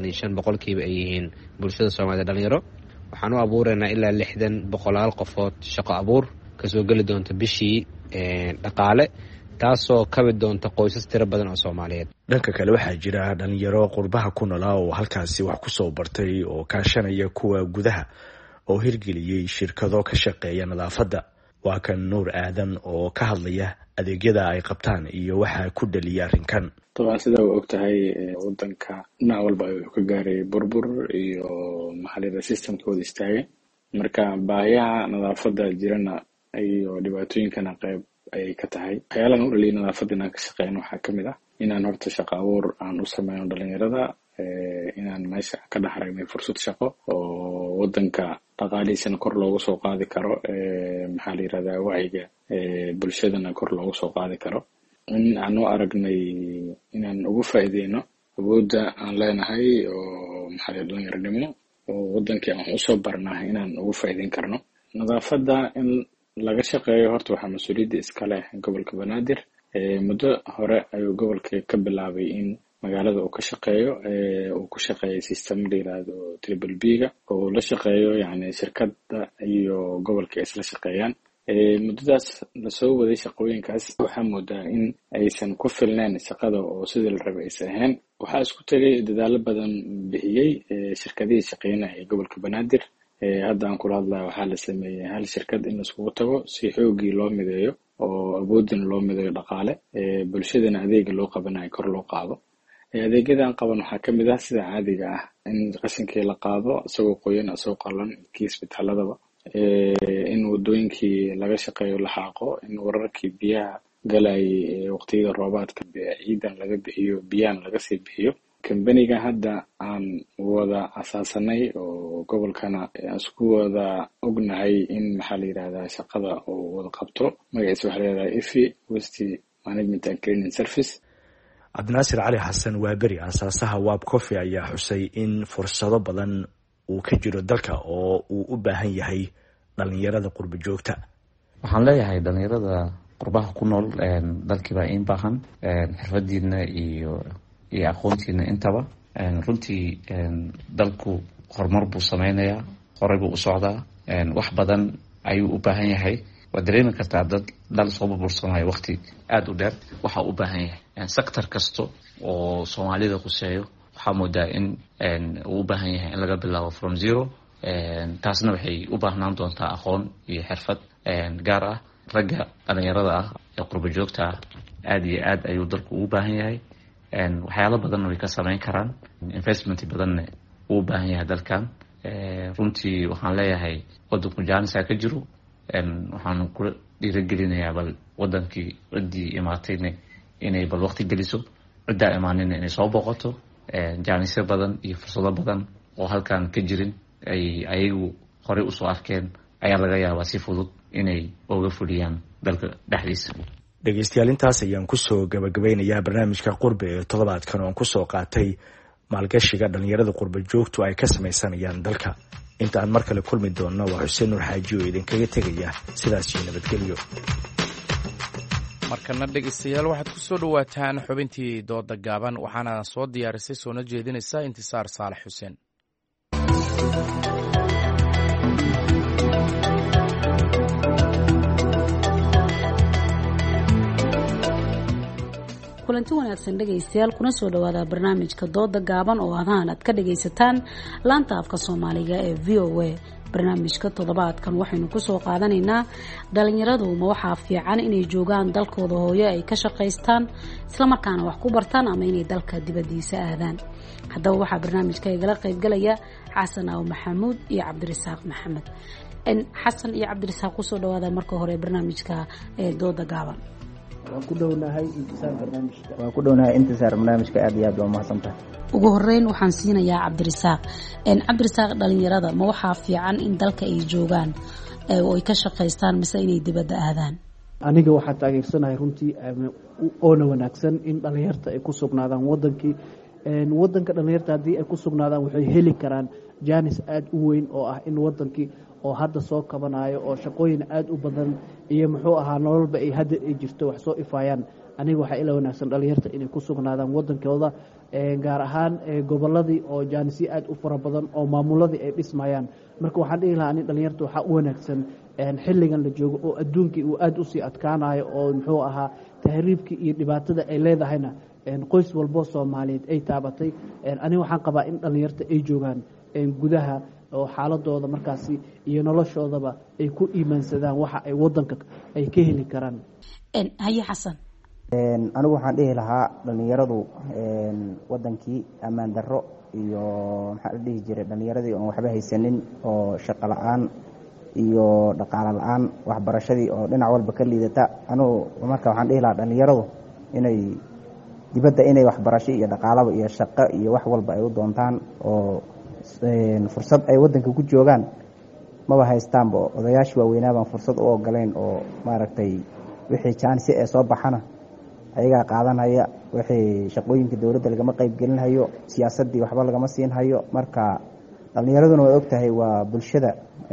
75% ay yihiin bulshada Soomaaliyeed dhalinyaro. waxaan u abuureynaa ilaa 60 qofood shaqo abuur kasoo geli doonta bishii dhaqaale taasoo kabi doonta qoysas tiro badan oo Soomaaliyeed. dhanka kale waxaa jira dhalinyaro qurbaha ku noolaa oo halkaasi wax ku soo bartay oo kaashanaya kuwa gudaha oo hirgeliyey shirkado ka shaqeeya nadaafadda. waa kan Nuur Aadan oo ka hadlaya adeegyada ay qabtaan iyo waxa ku dhaliya arrinkan. طبعا sida uu ogtahay wadanka dhinac walba ayuu ka gaaray burbur iyo maxalida systemkooda istaagay. marka baahiyaha nadaafadda jirana iyo dhibaatooyinkana qayb ay ka tahay. waxyaalahan u dhaliya nadaafadda inaan ka shaqeyno waxaa ka mid ah inaan horta shaqo abuur aan u sameyno dhalinyarada, inaan meesha ka dhex aragnay fursad shaqo oo wadanka dhaqaalihiisana kor loogu soo qaadi karo, maxaa la yirahdaa wacyiga bulshadana kor loogu soo qaadi karo. in aan u aragnay inaan ugu faa'iideyno awoodda aan leenahay oo maxaa la dhalinyaranimo oo wadankii aan u soo barnaa inaan ugu faa'iideyn karno. nadaafadda in laga shaqeeyo horta waxaa mas'uuliyadda iska leh gobolka Banaadir. muddo hore ayuu gobolka ka bilaabay in magaalada uu ka shaqeeyo uu ku shaqeeyo system la yiraahdo Triple B-ga oo la shaqeeyo yani shirkadda iyo gobolka isla shaqeeyaan. muddadaas la soo waday shaqooyinkaas waxaa moodaa in aysan ku filneen shaqada oo sidii la rabay aysan ahayn. waxaa isku tagay dadaalo badan bixiyey shirkadihii shaqeynaya ee gobolka Banaadir. hadda aan kula hadlayo waxaa la sameeyey hal shirkad in laiskugu tago si xoogii loo mideeyo oo awoodina loo mideeyo dhaqaale, bulshadana adeega loo qabanayo kor loo qaado. adeegyadan qaban waxaa ka mid ah sida caadiga ah in qashinkii la qaado isagoo qoyan isagoo qalan kii isbitaaladaba, in wadooyinkii laga shaqeeyo la xaaqo, in wararkii biyaha galay waqtiyada roobaadka ciidan laga bixiyo biyaan laga sii bixiyo. kambaniga hadda aan wada asaasanay oo gobolkana isku wada ognahay in maxaa la yirahdaa shaqada oo wada qabto magaciisa waxaa la yirahdaa IFI Waste Management and Cleaning Service. Cabdinaasir Cali Xasan waa beri asaasaha Wab Coffee ayaa xusay in fursado badan uu ka jiro dalka oo uu u baahan yahay dhalinyarada qurba joogta. waxaan leeyahay dhalinyarada qurbaha ku nool dalkiiba in baahan xirfadiina iyo aqoontiina intaba. runtii dalku horumar buu sameynayaa, horey buu u socdaa, wax badan ayuu u baahan yahay. waad dareemi kartaa dal soo burbursanayo waqti aad u dheer waxa u baahan yahay sector kasto oo Soomaalida quseeyo waxaa moodaa in uu u baahan yahay in laga bilaabo from zero. taasna waxay u baahnaan doontaa aqoon iyo xirfad gaar ah. ragga dhalinyarada ah ee qurba joogta aad iyo aad ayuu dalku ugu baahan yahay. waxyaalo badan way ka sameyn karaan, investment badanna uu u baahan yahay dalkan. runtii waxaan leeyahay wadanku jaanisa ka jiro. waxaan ku dhiirigelinayaa bal wadankii ciddii imaatayna inay bal waqti geliso, ciddaa imaanina inay soo booqato. jaanisyo badan iyo fursado badan oo halkan ka jirin ay ayagu horey usoo arkeen ayaa laga yaabaa si fudud inay uga fuliyaan dalka dhexdiisa. dhegeystayaal intaas ayaan kusoo gabagabeynayaa barnaamijka qurbe ee toddobaadkan oo aan kusoo qaatay maalgashiga dhalinyarada qurba joogtu ay ka samaysanayaan dalka. inta aan mar kale kulmi doonno waa Xuseen Nuur Xaaji oo idinkaga tegaya sidaas iyo nabadgelyo. markana dhegeystayaal waxaad ku soo dhawaataan xubintii dooda gaaban waxaana soo diyaarisay soona jeedinaysa Intisaar Saalax Xuseen. kulanti wanaagsan dhegaystayaal kuna soo dhawaada barnaamijka dooda gaaban oo ahaan aad ka dhagaysataan laanta afka soomaaliga ee VOA. barnaamijka toddobaadkan waxaynu kusoo qaadanaynaa dhalinyaradu ma waxaa fiican inay joogaan dalkooda hooyo ay ka shaqaystaan islamarkaana wax ku bartaan ama inay dalka dibadiisa aadaan. haddaba waxaa barnaamijka igala qaybgalaya xasan aw maxamuud iyo cabdirasaaq maxamed. xasan iyo cabdirasaaq kusoo dhawaada marka hore barnaamijka dooda gaaban. waan ku dhownahay intisaar barnaamijka aad iyo aad waa mahadsantahay. ugu horeyn waxaan siinayaa cabdirasaaq. cabdirasaaq, dhalinyarada ma waxaa fiican in dalka ay joogaan oo ay ka shaqaystaan mise inay dibadda aadaan? aniga waxaa taageersanahay runtii oona wanaagsan in dhalinyarta ay ku sugnaadaan wadankii. wadanka dhalinyarta haddii ay ku sugnaadaan waxay heli karaan jaanis aad u weyn oo ah in wadankii oo hadda soo kabanayo oo shaqooyin aad u badan iyo muxuu ahaa nololba ay hadda ay jirto wax soo ifaayaan. aniga waxaa ila wanaagsan dhalinyarta inay ku sugnaadaan wadankooda, gaar ahaan goboladii oo jaanisyo aad u fara badan oo maamuladii ay dhismayaan. marka waxaan dhihi lahaa dhalinyarta waxaa u wanaagsan xilligan la joogo oo adduunkii uu aad usii adkaanayo oo muxuu ahaa tahriibkii iyo dhibaatada ay leedahayna qoys walbo soomaaliyeed ay taabatay. aniga waxaan qabaa in dhalinyarta ay joogaan gudaha oo xaaladooda markaasi iyo noloshoodaba ay ku iimaansadaan waxa ay wadanka ay ka heli karaan. haye xasan. anigu waxaan dhihi lahaa dhalinyaradu wadankii ammaan darro iyo maxaa la dhihi jiray dhalinyaradii oon waxba haysanin oo shaqo la-aan iyo dhaqaalo la-aan, waxbarashadii oo dhinac walba ka liidata. anigu marka waxaan dhihi lahaa dhalinyaradu inay dibadda inay waxbarasho iyo dhaqaalaba iyo shaqo iyo wax walba ay u doontaan oo fursad ay wadanka ku joogaan maba haystaanba. odayaashii waaweynaa fursad u ogoleyn oo maaragtay wixii jaansi ee soo baxana ayagaa qaadanaya, wixii shaqooyinka dowladda lagama qaybgelinhayo, siyaasadii waxba lagama siinhayo. marka dhalinyaraduna way ogtahay waa bulshada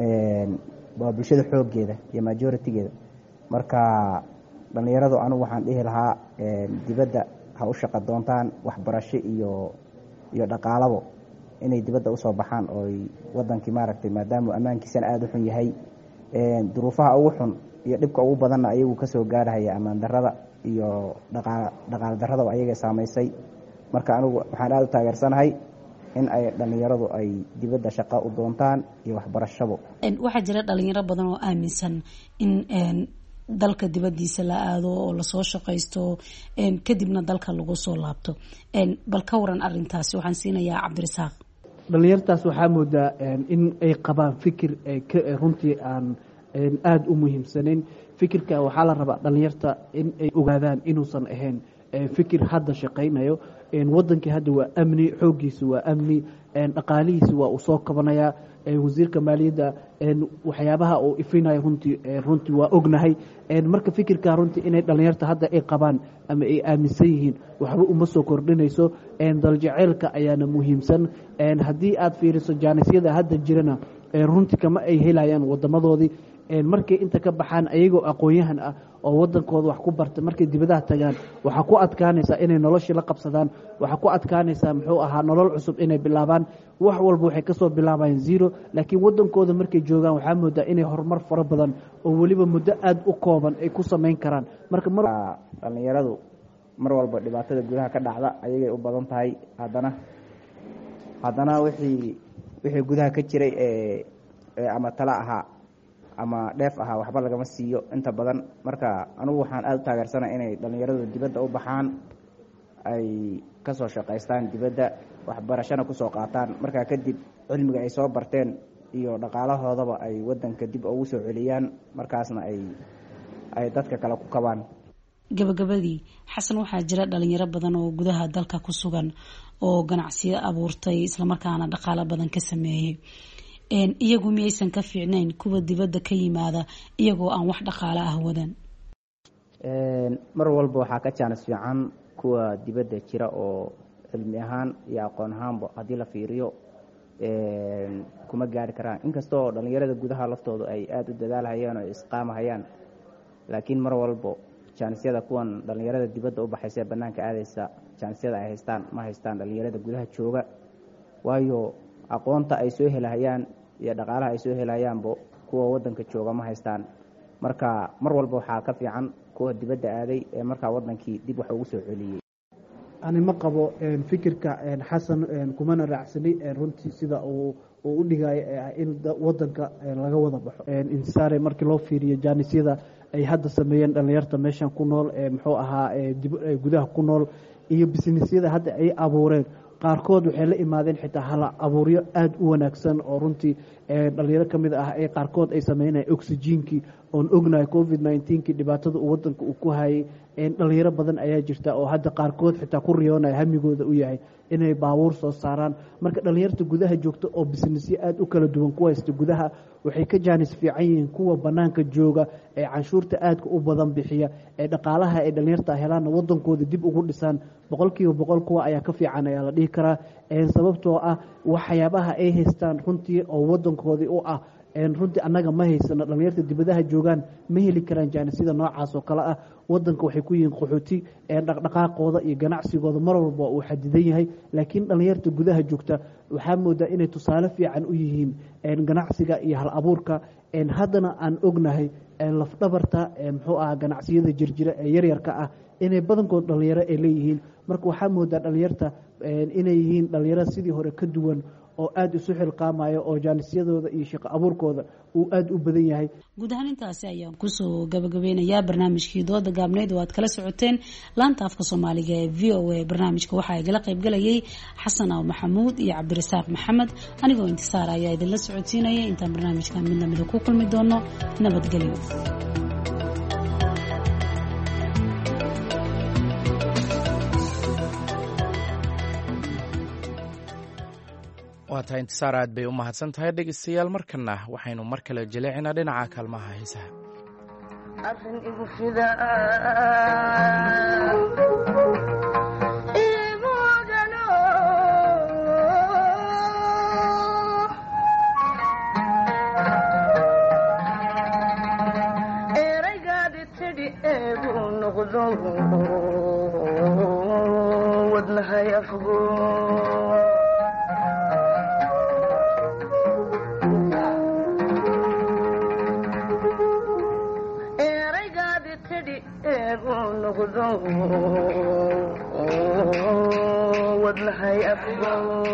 xoogeeda iyo majoritigeeda. marka dhalinyaradu anigu waxaan dhihi lahaa dibadda ha u shaqo doontaan, waxbarasho iyo dhaqaalabo inay dibadda usoo baxaan oo wadankii maaragtay maadaama ammaankiisana aada u xun yahay, duruufaha ugu xun iyo dhibka ugu badanna ayagu kasoo gaarhaya ammaan darrada iyo dhaqaale darradaba ayaga saamaysay. marka anigu waxaan aada u taageersanahay in ay dhalinyaradu ay dibadda shaqo u doontaan iyo waxbarashabo. waxaa jira dhalinyaro badan oo aaminsan in dalka dibadiisa la aado oo lasoo shaqaysto kadibna dalka lagu soo laabto. bal ka waran arintaasi, waxaan siinayaa cabdirasaaq. dhalinyartaas waxaa moodaa in ay qabaan fikir runtii aan aada u muhiimsanayn. fikirka waxaa la rabaa dhalinyarta in ay ogaadaan inuusan ahayn fikir hadda shaqaynayo. wadankii hadda waa amni, xoogiisa waa amni, dhaqaalihiisa waa uu soo kabanayaa. wasiirka maaliyadda waxyaabaha uu ifinayo runtii waa ognahay. marka fikirka runtii inay dhalinyarta hadda ay qabaan ama ay aaminsan yihiin waxba uma soo kordhinayso. daljeceylka ayaana muhiimsan. haddii aad fiiriso jaanisyada hadda jirana runtii kama ay helayaan wadamadoodii. markay inta ka baxaan ayagoo aqoon-yahan ah oo wadankooda wax ku barta, markay dibadaha tagaan waxaa ku adkaanaysaa inay noloshii la qabsadaan, waxaa ku adkaanaysaa muxuu ahaa nolol cusub inay bilaabaan. wax walba waxay kasoo bilaabayaan zero, laakiin wadankooda markay joogaan waxaa moodaa inay horumar fara badan oo weliba muddo aada u kooban ay ku samayn karaan. marka dhalinyaradu mar walba dhibaatada gudaha ka dhacda ayagay u badan tahay. haddana wixii gudaha ka jiray ama tala ahaa ama dheef ahaa waxba lagama siiyo inta badan. marka anigu waxaan aada u taageersana inay dhalinyaradu dibadda u baxaan, ay kasoo shaqaystaan dibadda, waxbarashana kusoo qaataan. markaa kadib cilmiga ay soo barteen iyo dhaqaalahoodaba ay wadanka dib ugu soo celiyaan, markaasna ay dadka kale ku kabaan. gabagabadii xasan, waxaa jira dhalinyaro badan oo gudaha dalka ku sugan oo ganacsiyo abuurtay islamarkaana dhaqaalo badan ka sameeyey. iyagu miyaysan ka fiicnayn kuwa dibadda ka yimaada iyagoo aan wax dhaqaalo ah wadan? mar walba waxaa ka jaanis fiican kuwa dibadda jira oo cilmi ahaan iyo aqoon ahaanba haddii la fiiriyo kuma gaari karaan. inkastoo dhalinyarada gudaha laftoodu ay aada u dadaalhayaan oo isqaamahayaan, laakiin mar walbo jaanisyada kuwan dhalinyarada dibadda u baxaysa ee banaanka aadaysa jaanisyada ay haystaan ma haystaan dhalinyarada gudaha jooga. waayo aqoonta ay soo helahayaan iyo dhaqaalaha ay soo helayaanba kuwa wadanka jooga ma haystaan. marka mar walba waxaa ka fiican kuwa dibadda aaday ee markaa wadankii dib wax ugu soo celiyey. ani ma qabo fikirka xasan kumana raacsanay runtii sida uu u dhigayo in wadanka laga wada baxo insaare markii loo fiiriyo jaanisyada ay hadda sameeyeen dhalinyarta meeshan ku nool muxuu ahaa gudaha ku nool iyo businessyada hadda ay abuureen qaarkood waxay la imaadeen xitaa hala abuuryo aada u wanaagsan oo runtii dhalinyaro ka mid ah ee qaarkood ay sameynaya oxygenkii oon ognahay covid-19kii dhibaatada uu wadanka uu ku hayay dhalinyaro badan ayaa jirta oo hadda qaarkood xitaa ku riyoonaya hamigooda u yahay inay baabuur soo saaraan marka dhalinyarta gudaha joogta oo businessyo aada u kala duwan ku haysta gudaha waxay ka jaanis fiican yihiin kuwa banaanka jooga ee canshuurta aadka u badan bixiya ee dhaqaalaha ay dhalinyarta helaanna wadankooda dib ugu dhisaan 100% kuwa ayaa ka fiican ayaa la dhihi karaa sababtoo ah waxyaabaha ay haystaan runtii oo wadankoodii u ah runtii annaga ma haysano dhalinyarta dibadaha joogaan ma heli karaan jaanisida noocaas oo kale ah wadanka waxay ku yihiin qaxooti dhaqdhaqaaqooda iyo ganacsigooda mar walba uu xadidan yahay laakiin dhalinyarta gudaha joogta waxaa moodaa inay tusaale fiican u yihiin ganacsiga iyo hal abuurka haddana aan ognahay lafdhabarta muxuu ahaa ganacsiyada jirjira ee yaryarka ah inay badankood dhalinyaro ay leeyihiin marka waxaa moodaa dhalinyarta inay yihiin dhalinyaro sidii hore ka duwan oo aada isu xilqaamayo oo jaanisyadooda iyo shaqo abuurkooda uu aada u badan yahay guud ahaan intaasi ayaan kusoo gabagabeynayaa barnaamijkii dooda gaabneyd oo aad kala socoteen laanta afka soomaaliga ee v o a barnaamijka waxaa igala qaybgalayay xasan aw maxamuud iyo cabdirasaaq maxamed anigoo intisaar ayaa idinla socodsiinaya intaan barnaamijkan midna mida ku kulmi doono nabadgelyo waa tahay intisaar aad bay u mahadsan tahay dhegeystayaal markana waxaynu mar kale jaleecinaa dhinaca kaalmaha heesaha arrin igu fida imugano eraygaadi tidhi eegu noqdo wadnahay afgo wadnahay afgo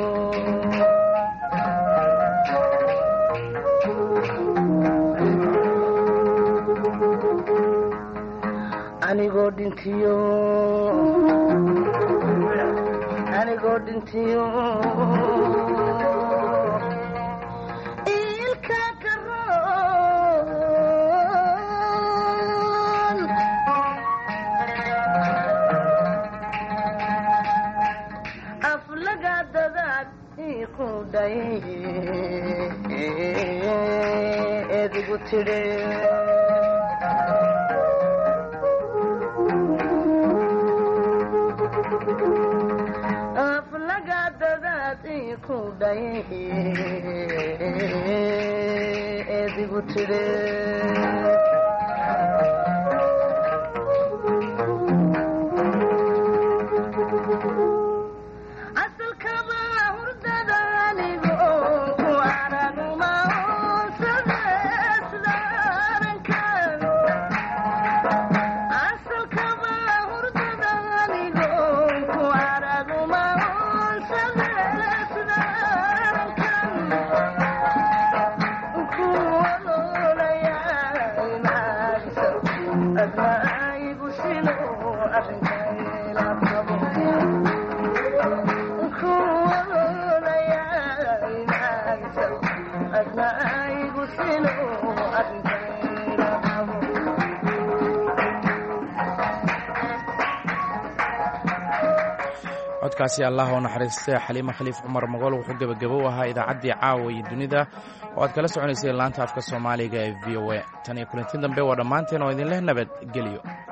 anigoo dhintiyo ilka karoon aflagadadaad iqudhay edigu tidhe aflagadadaad iqudhay edigu tidhe codkaasi allah oo naxariistay xaliimo khaliif cumar mogol wuxuu gebagabo u ahaa idaacaddii caawa iyo dunida oo aad kala soconaysay laanta afka soomaaliga ee v o a tan iyo kulanti dambe waa dhammaanteen oo idinleh nabadgelyo